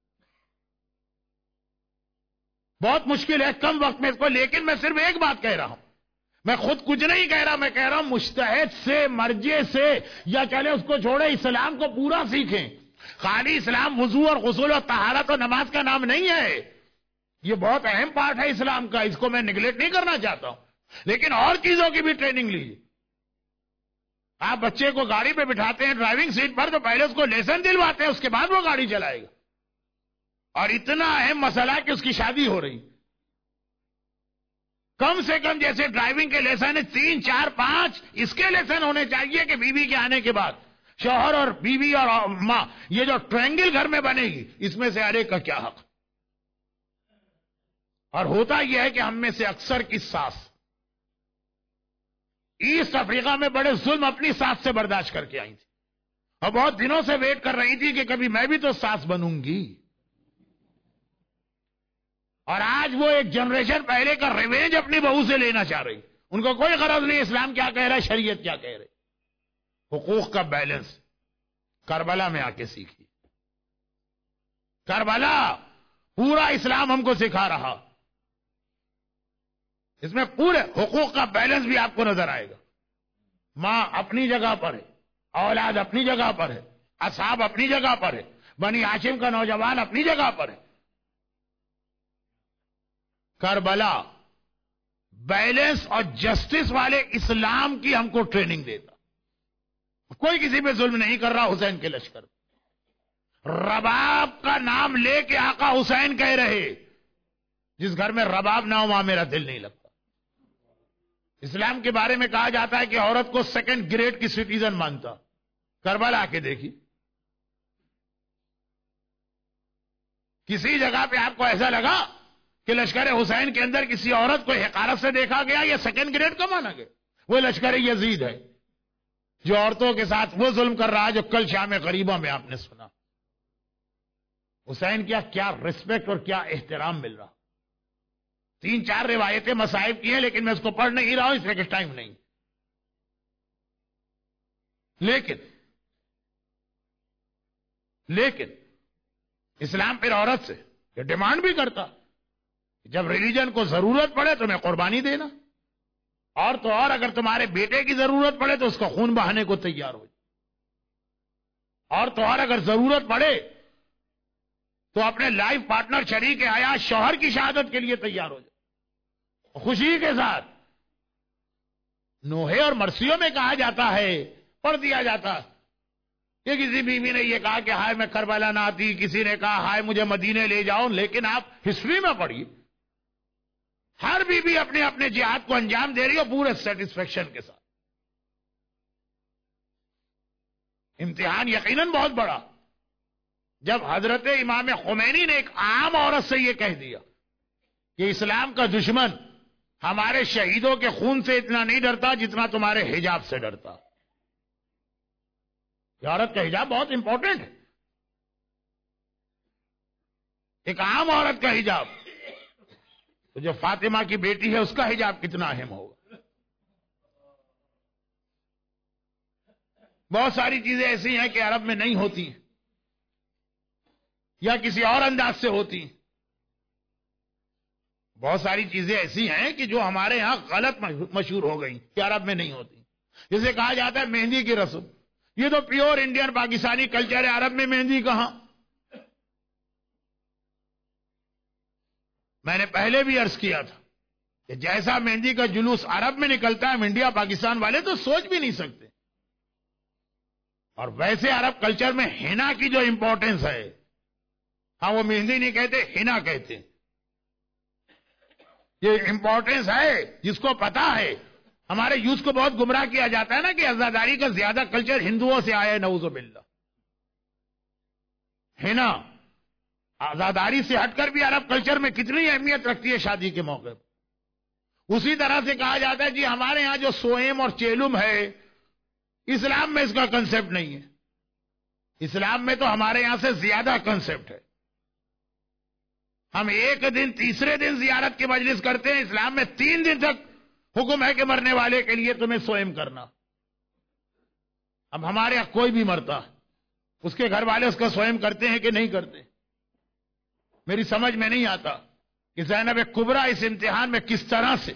بہت مشکل ہے کم وقت میں اس کو، لیکن میں صرف ایک بات کہہ رہا ہوں، میں خود کچھ نہیں کہہ رہا، میں کہہ رہا ہوں مجتہد سے، مرجع سے، یا چلے اس کو چھوڑے اسلام کو پورا سیکھیں. خالی اسلام وضو اور غسل اور طہارت اور نماز کا نام نہیں ہے. یہ بہت اہم پارٹ ہے اسلام کا، اس کو میں نگلیکٹ نہیں کرنا چاہتا ہوں، لیکن اور چیزوں کی بھی ٹریننگ لیجیے. آپ بچے کو گاڑی پہ بٹھاتے ہیں ڈرائیونگ سیٹ پر تو پہلے اس کو لیسن دلواتے ہیں، اس کے بعد وہ گاڑی چلائے گا. اور اتنا اہم مسئلہ کہ اس کی شادی ہو رہی، کم سے کم جیسے ڈرائیونگ کے لیسن تین چار پانچ اس کے لیسن ہونے چاہیے کہ بیوی کے آنے کے بعد شوہر اور بیوی اور ماں یہ جو ٹرینگل گھر میں بنے گی اس میں سے ہر ایک کا کیا حق. اور ہوتا یہ ہے کہ ہم میں سے اکثر کی ساس ایسٹ افریقہ میں بڑے ظلم اپنی ساس سے برداشت کر کے آئی تھی اور بہت دنوں سے ویٹ کر رہی تھی کہ کبھی میں بھی تو ساس بنوں گی. اور آج وہ ایک جنریشن پہلے کا ریونج اپنی بہو سے لینا چاہ رہی. ان کو کوئی غرض نہیں اسلام کیا کہہ رہا ہے، شریعت کیا کہہ رہی. حقوق کا بیلنس کربلا میں آ کے سیکھی. کربلا پورا اسلام ہم کو سکھا رہا. اس میں پورے حقوق کا بیلنس بھی آپ کو نظر آئے گا. ماں اپنی جگہ پر ہے, اولاد اپنی جگہ پر ہے, اصحاب اپنی جگہ پر ہے, بنی ہاشم کا نوجوان اپنی جگہ پر ہے. کربلا بیلنس اور جسٹس والے اسلام کی ہم کو ٹریننگ دیتا. کوئی کسی پہ ظلم نہیں کر رہا. حسین کے لشکر رباب کا نام لے کے آقا حسین کہہ رہے, جس گھر میں رباب نہ ہو وہاں میرا دل نہیں لگتا. اسلام کے بارے میں کہا جاتا ہے کہ عورت کو سیکنڈ گریڈ کی سٹیزن مانتا. کربلا آ کے دیکھی, کسی جگہ پہ آپ کو ایسا لگا کہ لشکر حسین کے اندر کسی عورت کو حقارت سے دیکھا گیا یا سیکنڈ گریڈ کا مانا گیا؟ وہ لشکر یزید ہے جو عورتوں کے ساتھ وہ ظلم کر رہا ہے جو کل شام غریبوں میں آپ نے سنا. حسین کیا کیا ریسپیکٹ اور کیا احترام مل رہا. تین چار روایتیں مصائب کی ہیں لیکن میں اس کو پڑھ نہیں رہا ہوں اس لیے کہ ٹائم نہیں. لیکن لیکن اسلام پھر عورت سے یہ ڈیمانڈ بھی کرتا جب ریلیجن کو ضرورت پڑے تو میں قربانی دینا, اور تو اور اگر تمہارے بیٹے کی ضرورت پڑے تو اس کا خون بہانے کو تیار ہو جائے, اور تو اور اگر ضرورت پڑے تو اپنے لائف پارٹنر شریک حیات شوہر کی شہادت کے لیے تیار ہو جائے خوشی کے ساتھ. نوحے اور مرثیوں میں کہا جاتا ہے, پڑھ دیا جاتا کہ کسی بیوی نے یہ کہا کہ ہائے میں کربلا نہ آتی, کسی نے کہا ہائے مجھے مدینے لے جاؤ. لیکن آپ ہسٹری میں پڑھیے, ہر بیوی اپنے اپنے جہاد کو انجام دے رہی ہے پورے سیٹسفیکشن کے ساتھ. امتحان یقیناً بہت بڑا جب حضرت امام خمینی نے ایک عام عورت سے یہ کہہ دیا کہ اسلام کا دشمن ہمارے شہیدوں کے خون سے اتنا نہیں ڈرتا جتنا تمہارے حجاب سے ڈرتا. یہ عورت کا حجاب بہت امپورٹنٹ ہے. ایک عام عورت کا حجاب, تو جو فاطمہ کی بیٹی ہے اس کا حجاب کتنا اہم ہوگا. بہت ساری چیزیں ایسی ہیں کہ عرب میں نہیں ہوتی یا کسی اور انداز سے ہوتی. بہت ساری چیزیں ایسی ہیں کہ جو ہمارے ہاں غلط مشہور ہو گئی کہ عرب میں نہیں ہوتی. جسے کہا جاتا ہے مہندی کی رسم, یہ تو پیور انڈین پاکستانی کلچر ہے. عرب میں مہندی کہاں؟ میں نے پہلے بھی عرض کیا تھا کہ جیسا مہندی کا جلوس عرب میں نکلتا ہے انڈیا پاکستان والے تو سوچ بھی نہیں سکتے. اور ویسے عرب کلچر میں ہینا کی جو امپورٹنس ہے, ہاں وہ مہندی نہیں کہتے, ہینا کہتے. یہ امپورٹنس ہے جس کو پتا ہے. ہمارے یوز کو بہت گمراہ کیا جاتا ہے نا کہ عزاداری کا زیادہ کلچر ہندوؤں سے آیا ہے, نعوذ باللہ. ہینا عزاداری سے ہٹ کر بھی عرب کلچر میں کتنی اہمیت رکھتی ہے شادی کے موقع پر. اسی طرح سے کہا جاتا ہے جی ہمارے ہاں جو سوئم اور چیلم ہے اسلام میں اس کا کنسپٹ نہیں ہے. اسلام میں تو ہمارے یہاں سے زیادہ کنسپٹ ہے. ہم ایک دن تیسرے دن زیارت کی مجلس کرتے ہیں. اسلام میں تین دن تک حکم ہے کہ مرنے والے کے لیے تمہیں سوئم کرنا. اب ہمارے یہاں کوئی بھی مرتا اس کے گھر والے اس کا سوئم کرتے ہیں کہ نہیں کرتے. میری سمجھ میں نہیں آتا کہ زینب کبریٰ اس امتحان میں کس طرح سے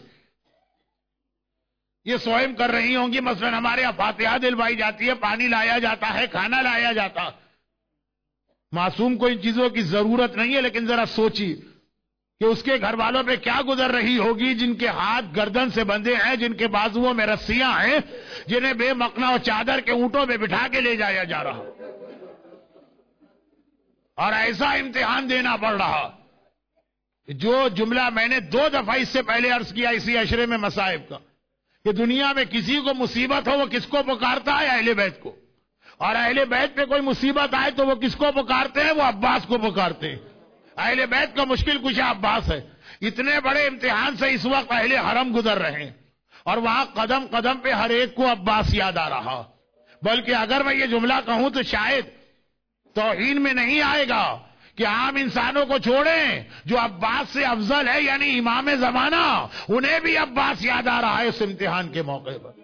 یہ سوئم کر رہی ہوں گی. مثلا ہمارے یہاں فاتحہ دلوائی جاتی ہے, پانی لایا جاتا ہے, کھانا لایا جاتا. معصوم کو ان چیزوں کی ضرورت نہیں ہے, لیکن ذرا سوچیے کہ اس کے گھر والوں پہ کیا گزر رہی ہوگی جن کے ہاتھ گردن سے بندھے ہیں, جن کے بازوؤں میں رسیاں ہیں, جنہیں بے مقنا اور چادر کے اونٹوں پہ بٹھا کے لے جایا جا رہا اور ایسا امتحان دینا پڑ رہا. جو جملہ میں نے دو دفعہ اس سے پہلے عرض کیا اسی عشرے میں مصائب کا کہ دنیا میں کسی کو مصیبت ہو وہ کس کو پکارتا ہے؟ اہل بیت کو. اور اہل بیت پہ کوئی مصیبت آئے تو وہ کس کو پکارتے ہیں؟ وہ عباس کو پکارتے ہیں. اہل بیت کا مشکل کشا عباس ہے. اتنے بڑے امتحان سے اس وقت اہل حرم گزر رہے ہیں اور وہاں قدم قدم پہ ہر ایک کو عباس یاد آ رہا. بلکہ اگر میں یہ جملہ کہوں تو شاید توہین میں نہیں آئے گا کہ عام انسانوں کو چھوڑیں, جو عباس سے افضل ہے یعنی امام زمانہ, انہیں بھی عباس یاد آ رہا ہے اس امتحان کے موقع پر.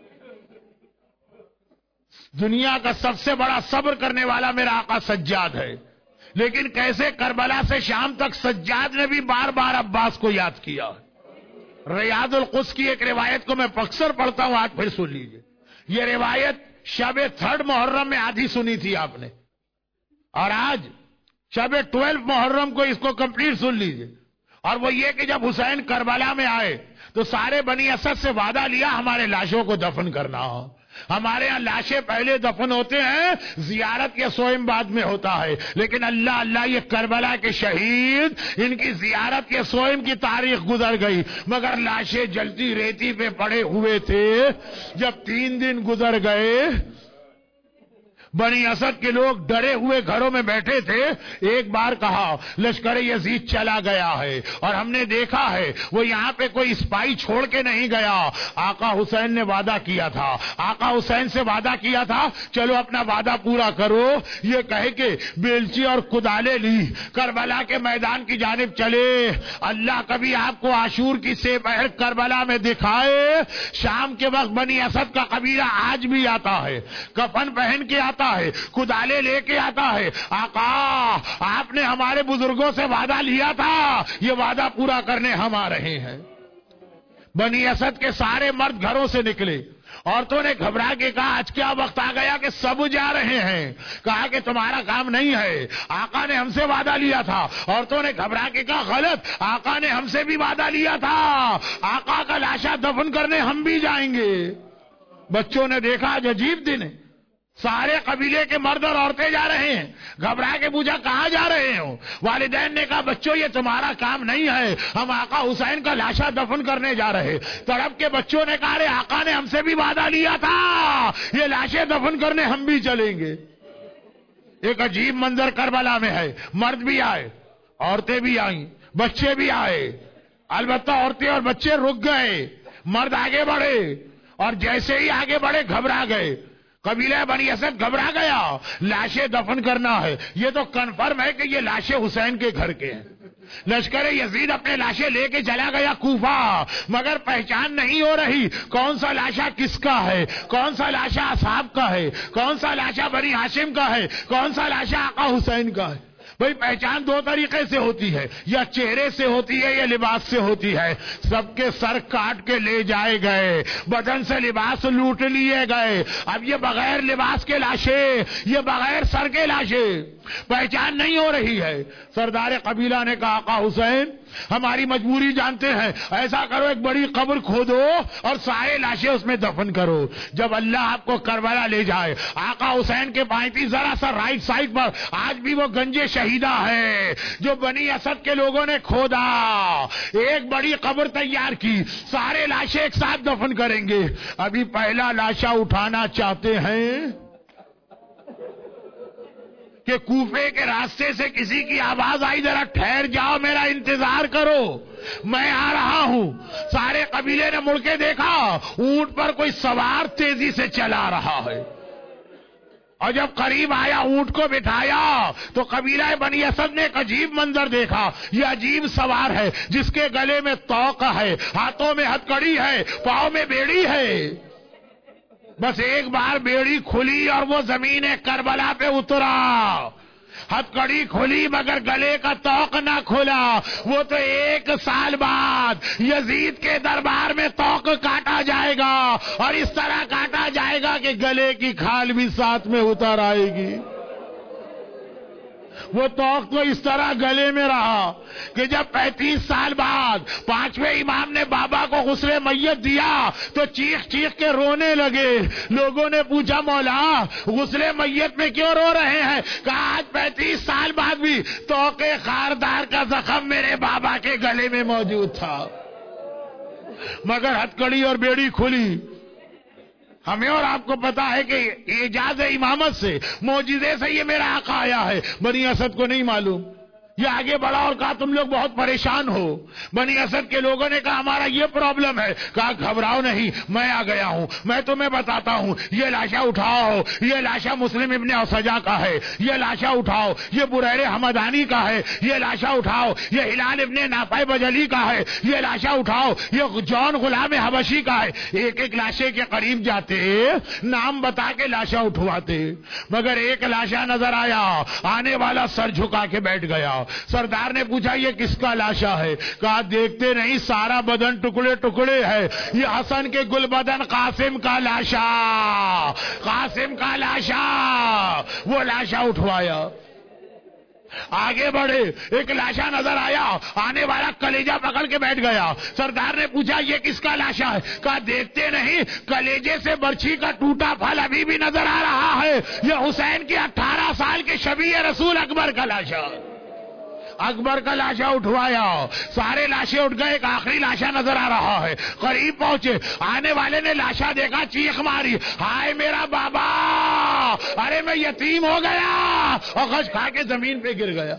دنیا کا سب سے بڑا صبر کرنے والا میرا آقا سجاد ہے. لیکن کیسے کربلا سے شام تک سجاد نے بھی بار بار عباس کو یاد کیا. ریاض القدس کی ایک روایت کو میں اکثر پڑھتا ہوں, آج پھر سن لیجئے. یہ روایت شب تھرڈ محرم میں آدھی سنی تھی آپ نے, اور آج شب ٹویلو محرم کو اس کو کمپلیٹ سن لیجئے. اور وہ یہ کہ جب حسین کربلا میں آئے تو سارے بنی اسد سے وعدہ لیا ہمارے لاشوں کو دفن کرنا ہو. ہمارے ہاں لاشیں پہلے دفن ہوتے ہیں, زیارت یا سوئم بعد میں ہوتا ہے. لیکن اللہ اللہ یہ کربلا کے شہید, ان کی زیارت یا سوئم کی تاریخ گزر گئی, مگر لاشیں جلتی ریتی پہ پڑے ہوئے تھے. جب تین دن گزر گئے, بنی اسد کے لوگ ڈرے ہوئے گھروں میں بیٹھے تھے. ایک بار کہا لشکر یزید چلا گیا ہے, اور ہم نے دیکھا ہے وہ یہاں پہ کوئی سپاہی چھوڑ کے نہیں گیا. آقا حسین نے وعدہ کیا تھا, آقا حسین سے وعدہ کیا تھا چلو اپنا وعدہ پورا کرو. یہ کہے کہ بیلچی اور کدالے لی کربلا کے میدان کی جانب چلے. اللہ کبھی آپ کو عاشور کی سے پہر کربلا میں دکھائے. شام کے وقت بنی اسد کا قبیلہ آج بھی آتا ہے, کفن پہن کے آتا ہے, کدالے لے کے آتا ہے. آقا آپ نے ہمارے بزرگوں سے وعدہ لیا تھا, یہ وعدہ پورا کرنے ہم آ رہے ہیں. بنی اسد کے سارے مرد گھروں سے نکلے. عورتوں نے گھبرا کے کہا آج کیا وقت آ گیا کہ سب جا رہے ہیں. کہا کہ تمہارا کام نہیں ہے, آقا نے ہم سے وعدہ لیا تھا. عورتوں نے گھبرا کے کہا غلط, آقا نے ہم سے بھی وعدہ لیا تھا, آقا کا لاشا دفن کرنے ہم بھی جائیں گے. بچوں نے دیکھا آج عجیب دن ہے, سارے قبیلے کے مرد اور عورتیں جا رہے ہیں. گھبرا کے پوچھا کہاں جا رہے ہو؟ والدین نے کہا بچوں یہ تمہارا کام نہیں ہے, ہم آقا حسین کا لاشا دفن کرنے جا رہے. تڑپ کے بچوں نے کہا رے آقا نے ہم سے بھی وعدہ لیا تھا, یہ لاشیں دفن کرنے ہم بھی چلیں گے. ایک عجیب منظر کربلا میں ہے. مرد بھی آئے, عورتیں بھی آئیں, بچے بھی آئے. البتہ عورتیں اور بچے رک گئے, مرد آگے بڑھے, اور جیسے ہی آگے بڑھے گھبرا گئے. قبیلہ بنی اسد گھبرا گیا, لاشیں دفن کرنا ہے. یہ تو کنفرم ہے کہ یہ لاشیں حسین کے گھر کے ہیں. لشکر یزید اپنے لاشیں لے کے چلا گیا کوفہ, مگر پہچان نہیں ہو رہی کون سا لاشا کس کا ہے, کون سا لاشا اصحاب کا ہے, کون سا لاشا بنی ہاشم کا ہے, کون سا لاشا آقا حسین کا ہے. بھئی پہچان دو طریقے سے ہوتی ہے, یا چہرے سے ہوتی ہے یا لباس سے ہوتی ہے. سب کے سر کاٹ کے لے جائے گئے, بدن سے لباس لوٹ لیے گئے. اب یہ بغیر لباس کے لاشیں, یہ بغیر سر کے لاشیں, پہچان نہیں ہو رہی ہے. سردار قبیلہ نے کہا آقا حسین ہماری مجبوری جانتے ہیں, ایسا کرو ایک بڑی قبر کھودو اور سارے لاشیں اس میں دفن کرو. جب اللہ آپ کو کربلا لے جائے, آقا حسین کے پائیں ذرا سا رائٹ سائڈ پر آج بھی وہ گنجے شہیدہ ہے جو بنی اسد کے لوگوں نے کھودا. ایک بڑی قبر تیار کی, سارے لاشیں ایک ساتھ دفن کریں گے. ابھی پہلا لاشا اٹھانا چاہتے ہیں کہ کوفے کے راستے سے کسی کی آواز آئی ذرا ٹھہر جاؤ میرا انتظار کرو میں آ رہا ہوں. سارے قبیلے نے مڑ کے دیکھا, اونٹ پر کوئی سوار تیزی سے چلا رہا ہے, اور جب قریب آیا اونٹ کو بٹھایا تو قبیلہ بنی اسد نے ایک عجیب منظر دیکھا. یہ عجیب سوار ہے جس کے گلے میں توق ہے, ہاتھوں میں ہتھکڑی ہے, پاؤں میں بیڑی ہے. بس ایک بار بیڑی کھلی اور وہ زمین کربلا پہ اترا. ہتھکڑی کھلی مگر گلے کا توق نہ کھلا. وہ تو ایک سال بعد یزید کے دربار میں توق کاٹا جائے گا, اور اس طرح کاٹا جائے گا کہ گلے کی کھال بھی ساتھ میں اتر آئے گی. وہ توق تو اس طرح گلے میں رہا کہ جب پینتیس سال بعد پانچویں امام نے بابا کو غسل میت دیا تو چیخ چیخ کے رونے لگے. لوگوں نے پوچھا مولا غسل میت میں کیوں رو رہے ہیں؟ کہا آج پینتیس سال بعد بھی توق خاردار کا زخم میرے بابا کے گلے میں موجود تھا, مگر ہتھکڑی اور بیڑی کھلی. ہمیں اور آپ کو پتا ہے کہ اعجاز امامت سے, معجزے سے یہ میرا آقا آیا ہے, بنی اسد کو نہیں معلوم. یہ آگے بڑھا اور کہا تم لوگ بہت پریشان ہو. بنی اسد کے لوگوں نے کہا ہمارا یہ پرابلم ہے. کہا گھبراؤ نہیں, میں آ گیا ہوں, میں تمہیں بتاتا ہوں. یہ لاشا اٹھاؤ, یہ لاشا مسلم ابن اسجع کا ہے. یہ لاشا اٹھاؤ, یہ بریر حمدانی کا ہے. یہ لاشا اٹھاؤ, یہ ہلال ابن نافع بجلی کا ہے. یہ لاشا اٹھاؤ, یہ جون غلام حبشی کا ہے. ایک ایک لاشے کے قریب جاتے, نام بتا کے لاشا اٹھواتے, مگر ایک لاشا نظر آیا, آنے والا سر جھکا کے بیٹھ گیا. سردار نے پوچھا یہ کس کا لاشا ہے؟ کہا دیکھتے نہیں سارا بدن ٹکڑے ٹکڑے ہے, یہ حسن کے گل بدن قاسم کا لاشا, قاسم کا لاشا. وہ لاشا اٹھوایا, آگے بڑھے, ایک لاشا نظر آیا, آنے والا کلیجہ پکڑ کے بیٹھ گیا. سردار نے پوچھا یہ کس کا لاشا ہے؟ کہا دیکھتے نہیں کلیجے سے برچھی کا ٹوٹا پھل ابھی بھی نظر آ رہا ہے, یہ حسین کے اٹھارہ سال کے شبیہ رسول اکبر کا لاشا. اکبر کا لاشا اٹھوایا, سارے لاشے اٹھ گئے, ایک آخری لاشا نظر آ رہا ہے. قریب پہنچے, آنے والے نے لاشا دیکھا, چیخ ماری, ہائے میرا بابا, ارے میں یتیم ہو گیا, اور خش کھا کے زمین پہ گر گیا.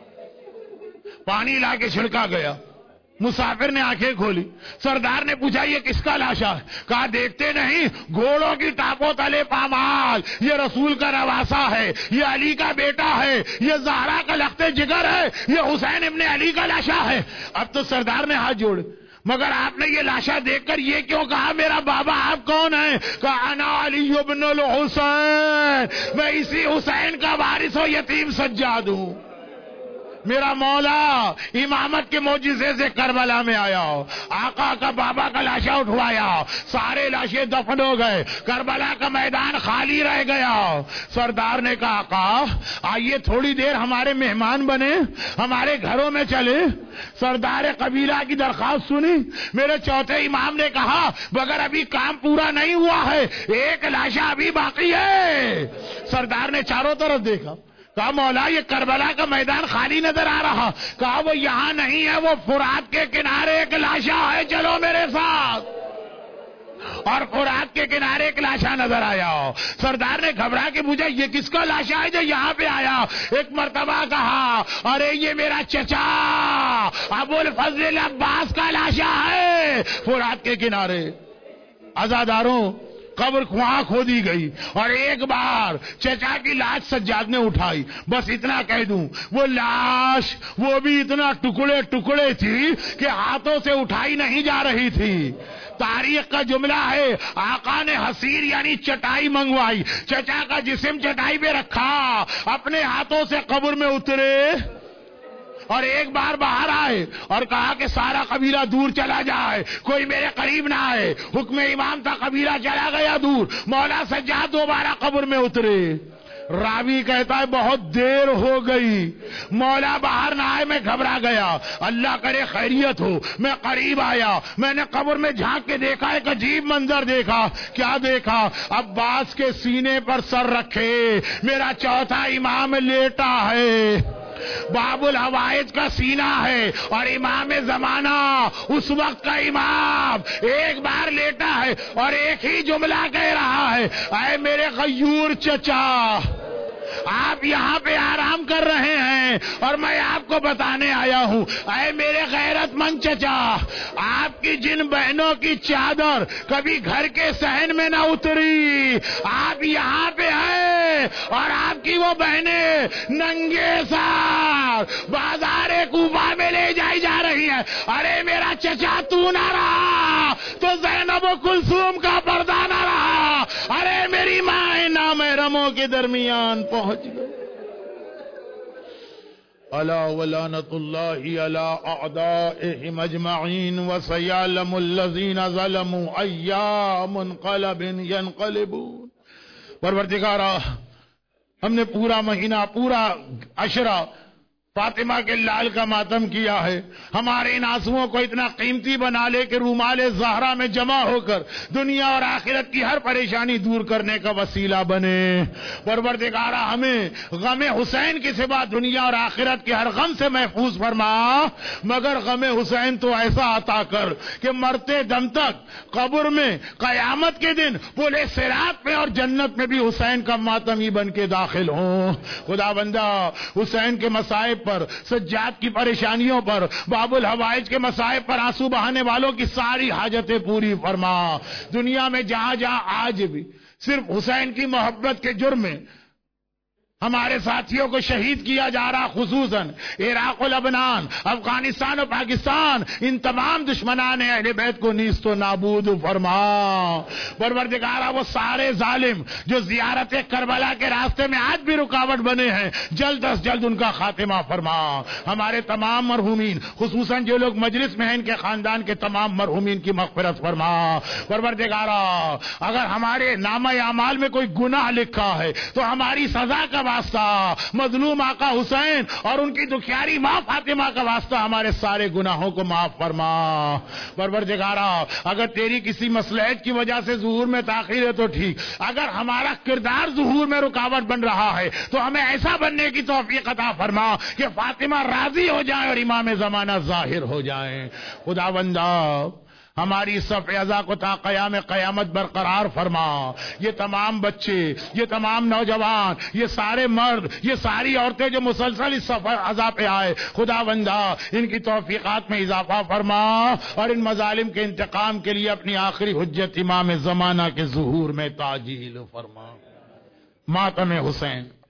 پانی لا کے چھڑکا گیا. مسافر نے آنکھیں کھولی, سردار نے پوچھا یہ کس کا لاشا ہے؟ کہا دیکھتے نہیں گھوڑوں کی ٹاپوں تلے پامال, یہ رسول کا نواسا ہے, یہ علی کا بیٹا ہے, یہ زہرا کا لخت جگر ہے, یہ حسین ابن علی کا لاشا ہے. اب تو سردار نے ہاتھ جوڑے, مگر آپ نے یہ لاشا دیکھ کر یہ کیوں کہا میرا بابا آپ کون ہیں؟ کہا انا علی ابن الحسین, میں اسی حسین کا وارث و یتیم سجاد ہوں. میرا مولا امامت کے معجزے سے کربلا میں آیا, آقا کا بابا کا لاشا اٹھوایا, سارے لاشے دفن ہو گئے, کربلا کا میدان خالی رہ گیا. سردار نے کہا آقا آئیے تھوڑی دیر ہمارے مہمان بنے, ہمارے گھروں میں چلے. سردار قبیلہ کی درخواست سنی. میرے چوتھے امام نے کہا مگر ابھی کام پورا نہیں ہوا ہے, ایک لاشا ابھی باقی ہے. سردار نے چاروں طرف دیکھا, کہا مولا یہ کربلا کا میدان خالی نظر آ رہا. کہا وہ یہاں نہیں ہے, وہ فرات کے کنارے ایک لاشا ہے, چلو میرے ساتھ. اور فرات کے کنارے ایک لاشا نظر آیا. سردار نے گھبرا کے پوچھا یہ کس کا لاشا ہے جو یہاں پہ آیا؟ ایک مرتبہ کہا ارے یہ میرا چچا ابو الفضل عباس کا لاشا ہے, فرات کے کنارے. عزاداروں قبر وہاں کھودی گئی, اور ایک بار چچا کی لاش سجاد نے اٹھائی. بس اتنا کہہ دوں وہ لاش وہ بھی اتنا ٹکڑے ٹکڑے تھی کہ ہاتھوں سے اٹھائی نہیں جا رہی تھی. تاریخ کا جملہ ہے آقا نے حسیر یعنی چٹائی منگوائی, چچا کا جسم چٹائی پہ رکھا, اپنے ہاتھوں سے قبر میں اترے, اور ایک بار باہر آئے اور کہا کہ سارا قبیلہ دور چلا جائے, کوئی میرے قریب نہ آئے. حکم امام تھا, قبیلہ چلا گیا دور. مولا سجاد دوبارہ قبر میں اترے. راوی کہتا ہے بہت دیر ہو گئی, مولا باہر نہ آئے, میں گھبرا گیا. اللہ کرے خیریت ہو, میں قریب آیا, میں نے قبر میں جھانک کے دیکھا, ایک عجیب منظر دیکھا. کیا دیکھا؟ عباس کے سینے پر سر رکھے میرا چوتھا امام لیٹا ہے. باب الحوائج کا سینہ ہے, اور امام زمانہ اس وقت کا امام ایک بار لیٹا ہے اور ایک ہی جملہ کہہ رہا ہے, اے میرے غیور چچا آپ یہاں پہ آرام کر رہے ہیں اور میں آپ کو بتانے آیا ہوں, اے میرے غیرت مند چچا آپ کی جن بہنوں کی چادر کبھی گھر کے صحن میں نہ اتری, آپ یہاں پہ ہیں اور آپ کی وہ بہنیں ننگے سار بازار کوفہ میں لے جائی جا رہی ہیں. ارے میرا چچا تو نہ رہا تو زینب و کلثوم کا پردہ نہ رہا, ارے میری ماں نامحرموں کے درمیان پہنچ گئے. الا ولعنۃ اللہ علی اعدائهم اجمعین وسیعلم الذین ظلموا ای منقلب ینقلبون. پروردگارا ہم نے پورا مہینہ پورا عشرہ فاطمہ کے لال کا ماتم کیا ہے, ہمارے ان آنسوؤں کو اتنا قیمتی بنا لے کہ رومال زہرا میں جمع ہو کر دنیا اور آخرت کی ہر پریشانی دور کرنے کا وسیلہ بنے. پروردگارا ہمیں غم حسین کے سوا دنیا اور آخرت کے ہر غم سے محفوظ فرما, مگر غم حسین تو ایسا عطا کر کہ مرتے دم تک قبر میں قیامت کے دن پورے صراط میں اور جنت میں بھی حسین کا ماتمی بن کے داخل ہوں. خدا بندہ حسین کے مصائب مصائب پر، سجاد کی پریشانیوں پر، باب الحوائج کے مصائب پر آنسو بہانے والوں کی ساری حاجتیں پوری فرما۔ دنیا میں جہاں جہاں آج بھی صرف حسین کی محبت کے جرم میں ہمارے ساتھیوں کو شہید کیا جا رہا، خصوصاً عراق و لبنان، افغانستان و پاکستان، ان تمام دشمنان اہل بیت کو نیست و نابود فرما۔ پروردگارا وہ سارے ظالم جو زیارت کربلا کے راستے میں آج بھی رکاوٹ بنے ہیں، جلد از جلد ان کا خاتمہ فرما۔ ہمارے تمام مرحومین، خصوصاً جو لوگ مجلس میں ہیں، ان کے خاندان کے تمام مرحومین کی مغفرت فرما۔ پروردگارا اگر ہمارے نامہ اعمال میں کوئی گناہ لکھا ہے تو ہماری سزا کا واسطہ مظلوم آقا حسین اور ان کی دکھیاری ماں فاطمہ کا واسطہ ہمارے سارے گناہوں کو معاف فرما۔ پروردگارا اگر تیری کسی مصلحت کی وجہ سے ظہور میں تاخیر ہے تو ٹھیک، اگر ہمارا کردار ظہور میں رکاوٹ بن رہا ہے تو ہمیں ایسا بننے کی توفیق عطا فرما کہ فاطمہ راضی ہو جائے اور امام زمانہ ظاہر ہو جائیں۔ خداوندہ ہماری صف ازا کو تا قیام قیامت برقرار فرما۔ یہ تمام بچے، یہ تمام نوجوان، یہ سارے مرد، یہ ساری عورتیں جو مسلسل اس صف ازا پہ آئے، خداوندہ ان کی توفیقات میں اضافہ فرما اور ان مظالم کے انتقام کے لیے اپنی آخری حجت امام زمانہ کے ظہور میں تعجیل فرما۔ ماتم حسین۔